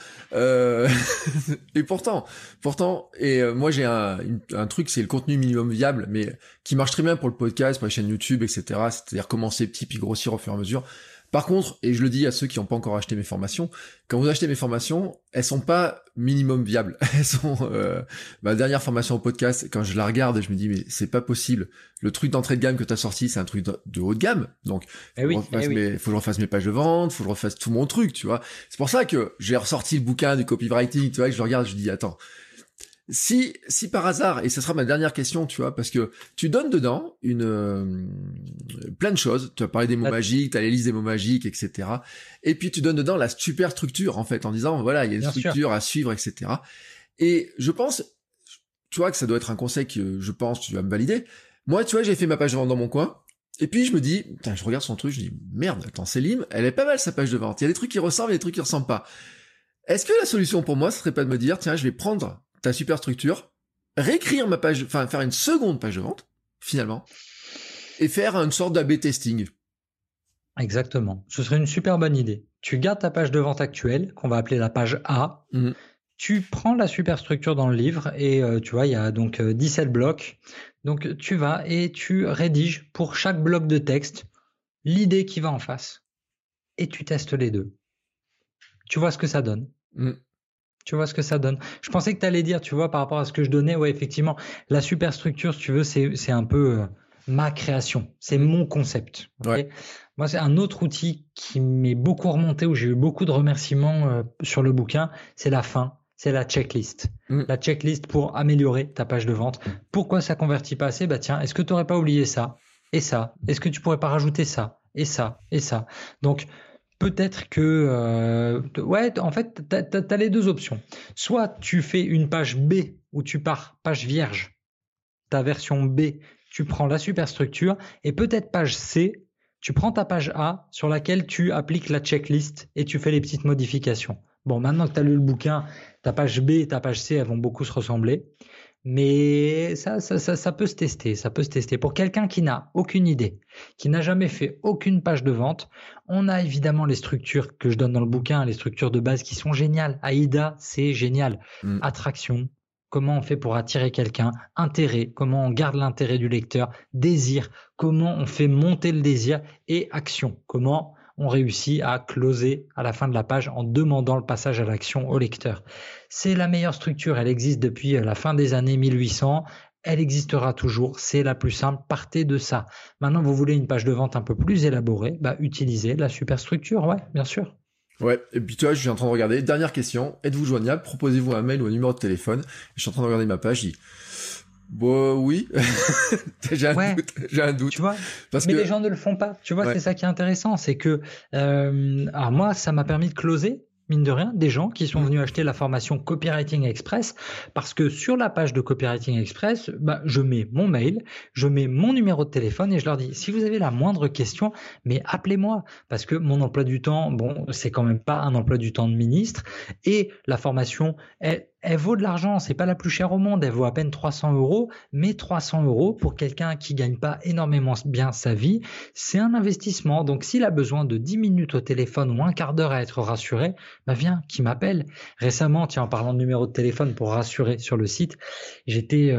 Et pourtant, moi j'ai un truc, c'est le contenu minimum viable, mais qui marche très bien pour le podcast, pour les chaînes YouTube, etc. C'est-à-dire commencer petit puis grossir au fur et à mesure. Par contre, et je le dis à ceux qui n'ont pas encore acheté mes formations, quand vous achetez mes formations, elles sont pas minimum viables. Elles sont ma dernière formation au podcast, quand je la regarde, je me dis mais c'est pas possible. Le truc d'entrée de gamme que tu as sorti, c'est un truc de haut de gamme. Donc faut que je refasse mes pages de vente, faut que je refasse tout mon truc, tu vois. C'est pour ça que j'ai ressorti le bouquin du copywriting, tu vois, que je le regarde, je dis attends. Si par hasard, et ce sera ma dernière question, tu vois, parce que tu donnes dedans plein de choses, tu as parlé des mots magiques, tu as les listes des mots magiques, etc. Et puis tu donnes dedans la super structure, en fait, en disant, voilà, il y a une structure à suivre, etc. Et je pense, tu vois, que ça doit être un conseil que je pense, tu vas me valider. Moi, tu vois, j'ai fait ma page de vente dans mon coin, et puis je me dis, putain, je regarde son truc, je dis, merde, attends, Célim, elle est pas mal sa page de vente, il y a des trucs qui ressemblent, il y a des trucs qui ressemblent pas. Est-ce que la solution pour moi, ce serait pas de me dire, tiens, je vais prendre ta super structure, réécrire ma page, enfin faire une seconde page de vente, finalement, et faire une sorte d'A/B testing. Exactement. Ce serait une super bonne idée. Tu gardes ta page de vente actuelle, qu'on va appeler la page A. Tu prends la superstructure dans le livre et tu vois, il y a donc 17 blocs. Donc tu vas et tu rédiges pour chaque bloc de texte l'idée qui va en face. Et tu testes les deux. Tu vois ce que ça donne. Tu vois ce que ça donne. Je pensais que tu allais dire, tu vois, par rapport à ce que je donnais, ouais, effectivement, la superstructure, si tu veux, c'est un peu ma création. C'est mon concept. Okay, ouais. Moi, c'est un autre outil qui m'est beaucoup remonté, où j'ai eu beaucoup de remerciements sur le bouquin. C'est la fin. C'est la checklist. La checklist pour améliorer ta page de vente. Pourquoi ça convertit pas assez? Bah tiens, est-ce que tu n'aurais pas oublié ça et ça? Est-ce que tu pourrais pas rajouter ça et ça et ça? Donc, peut-être que, ouais, en fait, t'as les deux options. Soit tu fais une page B où tu pars page vierge, ta version B, tu prends la superstructure, et peut-être page C, tu prends ta page A sur laquelle tu appliques la checklist et tu fais les petites modifications. Bon, maintenant que tu as lu le bouquin, ta page B et ta page C, elles vont beaucoup se ressembler. Mais ça peut se tester, ça peut se tester. Pour quelqu'un qui n'a aucune idée, qui n'a jamais fait aucune page de vente, on a évidemment les structures que je donne dans le bouquin, les structures de base qui sont géniales. AIDA, c'est génial. Attraction, comment on fait pour attirer quelqu'un, intérêt, comment on garde l'intérêt du lecteur, désir, comment on fait monter le désir, et action, comment on réussit à closer à la fin de la page en demandant le passage à l'action au lecteur. C'est la meilleure structure, elle existe depuis la fin des années 1800, elle existera toujours, c'est la plus simple, partez de ça. Maintenant, vous voulez une page de vente un peu plus élaborée, bah utilisez la superstructure, ouais, bien sûr. Ouais, et puis toi, je suis en train de regarder, dernière question, êtes-vous joignable? Proposez-vous un mail ou un numéro de téléphone. Je suis en train de regarder ma page, je dis... Bon, oui, j'ai un doute. Tu vois, mais les gens ne le font pas. Tu vois, c'est ça qui est intéressant, c'est que, alors moi, ça m'a permis de closer, mine de rien, des gens qui sont venus acheter la formation Copywriting Express, parce que sur la page de Copywriting Express, bah, je mets mon mail, je mets mon numéro de téléphone et je leur dis, si vous avez la moindre question, mais appelez-moi, parce que mon emploi du temps, bon, c'est quand même pas un emploi du temps de ministre, et la formation, elle vaut de l'argent, c'est pas la plus chère au monde, elle vaut à peine 300 €, mais 300 € pour quelqu'un qui gagne pas énormément bien sa vie, c'est un investissement. Donc s'il a besoin de 10 minutes au téléphone ou un quart d'heure à être rassuré, bah viens, qu'il m'appelle. Récemment, tiens, en parlant de numéro de téléphone pour rassurer sur le site, j'ai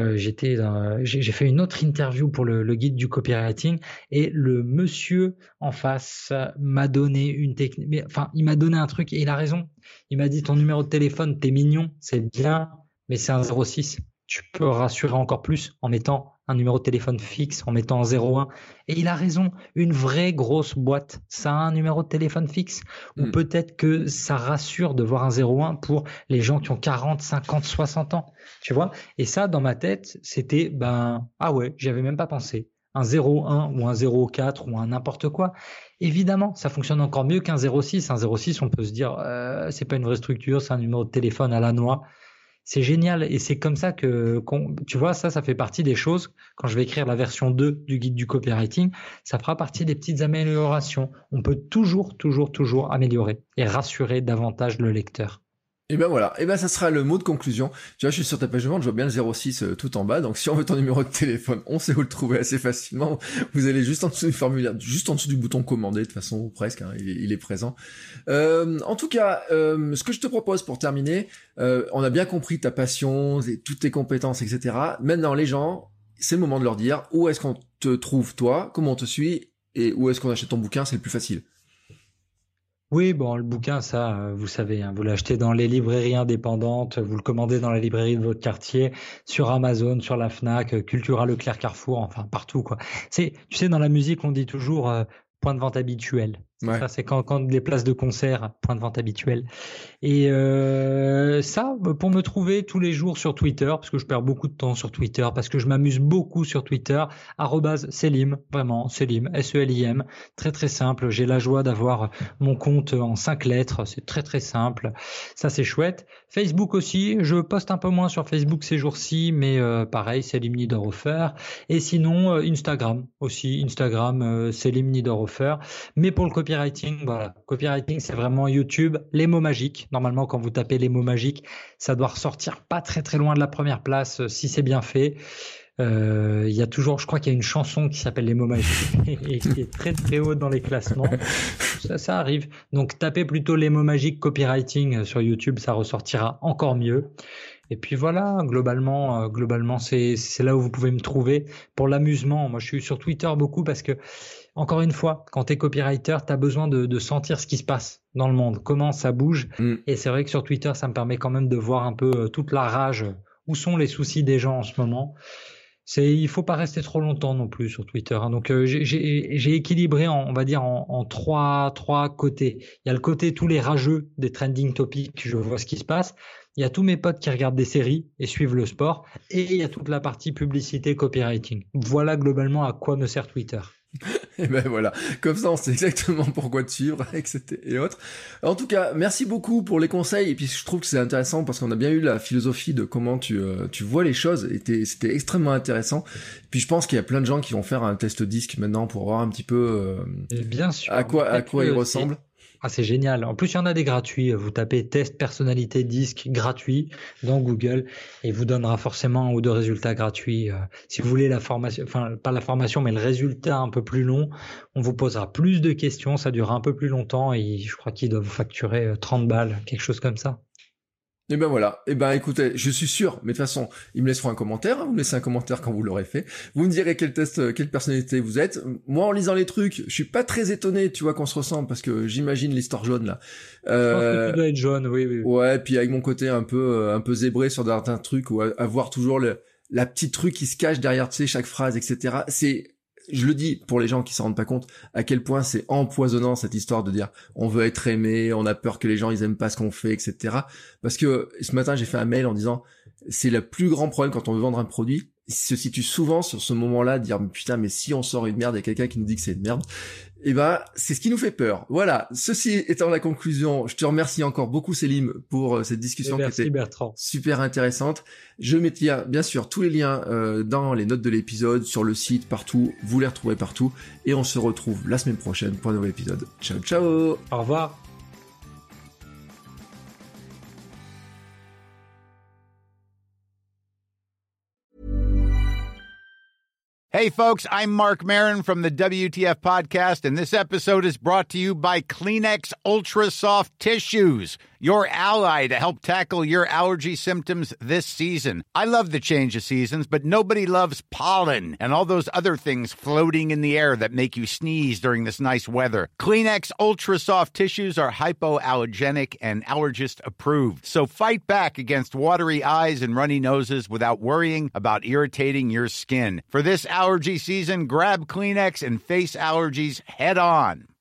fait une autre interview pour le guide du copywriting, et le monsieur en face m'a donné une technique, enfin, il m'a donné un truc et il a raison. Il m'a dit, ton numéro de téléphone, t'es mignon, c'est bien, mais c'est un 06. Tu peux rassurer encore plus en mettant un numéro de téléphone fixe, en mettant un 01. Et il a raison, une vraie grosse boîte, ça a un numéro de téléphone fixe. Ou peut-être que ça rassure de voir un 01 pour les gens qui ont 40, 50, 60 ans. Tu vois? Et ça, dans ma tête, c'était, ah ouais, j'y avais même pas pensé. Un 01 ou un 04 ou un n'importe quoi. Évidemment, ça fonctionne encore mieux qu'un 06. Un 06, on peut se dire, c'est pas une vraie structure, c'est un numéro de téléphone à la noix. c'est génial et c'est comme ça tu vois, ça fait partie des choses. Quand je vais écrire la version 2 du guide du copywriting, ça fera partie des petites améliorations. On peut toujours améliorer et rassurer davantage le lecteur. Et ben voilà, et ben ça sera le mot de conclusion. Tu vois, je suis sur ta page de vente, je vois bien le 06 tout en bas, donc si on veut ton numéro de téléphone, on sait où le trouver assez facilement. Vous allez juste en dessous du formulaire, juste en dessous du bouton commander, de toute façon, ou presque, hein, il est présent. En tout cas, ce que je te propose pour terminer, on a bien compris ta passion, toutes tes compétences, etc. Maintenant, les gens, c'est le moment de leur dire où est-ce qu'on te trouve toi, comment on te suit, et où est-ce qu'on achète ton bouquin, c'est le plus facile. Oui, bon, le bouquin, ça, vous savez, hein, vous l'achetez dans les librairies indépendantes, vous le commandez dans la librairie de votre quartier, sur Amazon, sur la Fnac, Cultura, Leclerc, Carrefour, enfin partout, quoi. Tu sais, dans la musique, on dit toujours point de vente habituel. Ouais. Ça, c'est quand les places de concert, point de vente habituel. Et ça, pour me trouver tous les jours sur Twitter, parce que je perds beaucoup de temps sur Twitter, parce que je m'amuse beaucoup sur Twitter, @Selim, vraiment, Selim, S-E-L-I-M, très très simple. J'ai la joie d'avoir mon compte en 5 lettres, c'est très très simple. Ça, c'est chouette. Facebook aussi, je poste un peu moins sur Facebook ces jours-ci, mais pareil, Selim Niederhofer. Et sinon, Instagram aussi, Selim Niederhofer. Mais pour le copywriting, voilà, copywriting, c'est vraiment YouTube, les mots magiques. Normalement, quand vous tapez les mots magiques, ça doit ressortir pas très très loin de la première place si c'est bien fait. Il y a toujours, je crois qu'il y a une chanson qui s'appelle Les mots magiques et qui est très très haute dans les classements. Ça arrive. Donc tapez plutôt Les mots magiques copywriting sur YouTube, ça ressortira encore mieux. Et puis voilà, globalement, c'est là où vous pouvez me trouver pour l'amusement. Moi, je suis sur Twitter beaucoup parce que, encore une fois, quand tu es copywriter, tu as besoin de sentir ce qui se passe dans le monde, comment ça bouge. Et c'est vrai que sur Twitter, ça me permet quand même de voir un peu toute la rage, où sont les soucis des gens en ce moment. Il faut pas rester trop longtemps non plus sur Twitter, hein. Donc j'ai équilibré on va dire en trois côtés. Il y a le côté tous les rageux des trending topics, je vois ce qui se passe. Il y a tous mes potes qui regardent des séries et suivent le sport, et il y a toute la partie publicité copywriting. Voilà globalement à quoi me sert Twitter. Et ben voilà, comme ça on sait exactement pourquoi te suivre, etc. et autres. En tout cas, merci beaucoup pour les conseils, et puis je trouve que c'est intéressant parce qu'on a bien eu la philosophie de comment tu vois les choses, et c'était extrêmement intéressant. Puis je pense qu'il y a plein de gens qui vont faire un test disque maintenant pour voir un petit peu bien sûr, à quoi il ressemble. Ah, c'est génial. En plus, il y en a des gratuits. Vous tapez test personnalité disque gratuit dans Google et il vous donnera forcément un ou deux résultats gratuits. Si vous voulez la formation, enfin, pas la formation, mais le résultat un peu plus long, on vous posera plus de questions. Ça durera un peu plus longtemps et je crois qu'ils doivent vous facturer 30 balles, quelque chose comme ça. Et ben voilà, et ben écoutez, je suis sûr, mais de toute façon, ils me laisseront un commentaire, hein, vous me laissez un commentaire quand vous l'aurez fait, vous me direz quelle personnalité vous êtes. Moi, en lisant les trucs, je suis pas très étonné, tu vois, qu'on se ressemble, parce que j'imagine l'histoire jaune, là. Je pense que tu dois être jaune, oui. Ouais, puis avec mon côté un peu zébré sur certains trucs, ou avoir toujours la petite truc qui se cache derrière, tu sais, chaque phrase, etc. Je le dis pour les gens qui s'en rendent pas compte à quel point c'est empoisonnant cette histoire de dire on veut être aimé, on a peur que les gens ils aiment pas ce qu'on fait, etc. Parce que ce matin j'ai fait un mail en disant c'est le plus grand problème quand on veut vendre un produit, il se situe souvent sur ce moment-là de dire putain mais si on sort une merde et quelqu'un qui nous dit que c'est une merde, et ben c'est ce qui nous fait peur. Voilà, ceci étant la conclusion, je te remercie encore beaucoup Selim pour cette discussion qui était Bertrand. Super intéressante. Je mettrai bien sûr tous les liens dans les notes de l'épisode, sur le site, partout, vous les retrouverez partout, et on se retrouve la semaine prochaine pour un nouvel épisode. Ciao ciao. Au revoir. Hey, folks, I'm Mark Maron from the WTF Podcast, and this episode is brought to you by Kleenex Ultra Soft Tissues, your ally to help tackle your allergy symptoms this season. I love the change of seasons, but nobody loves pollen and all those other things floating in the air that make you sneeze during this nice weather. Kleenex Ultra Soft Tissues are hypoallergenic and allergist approved, so fight back against watery eyes and runny noses without worrying about irritating your skin. For this allergy season, grab Kleenex and face allergies head on.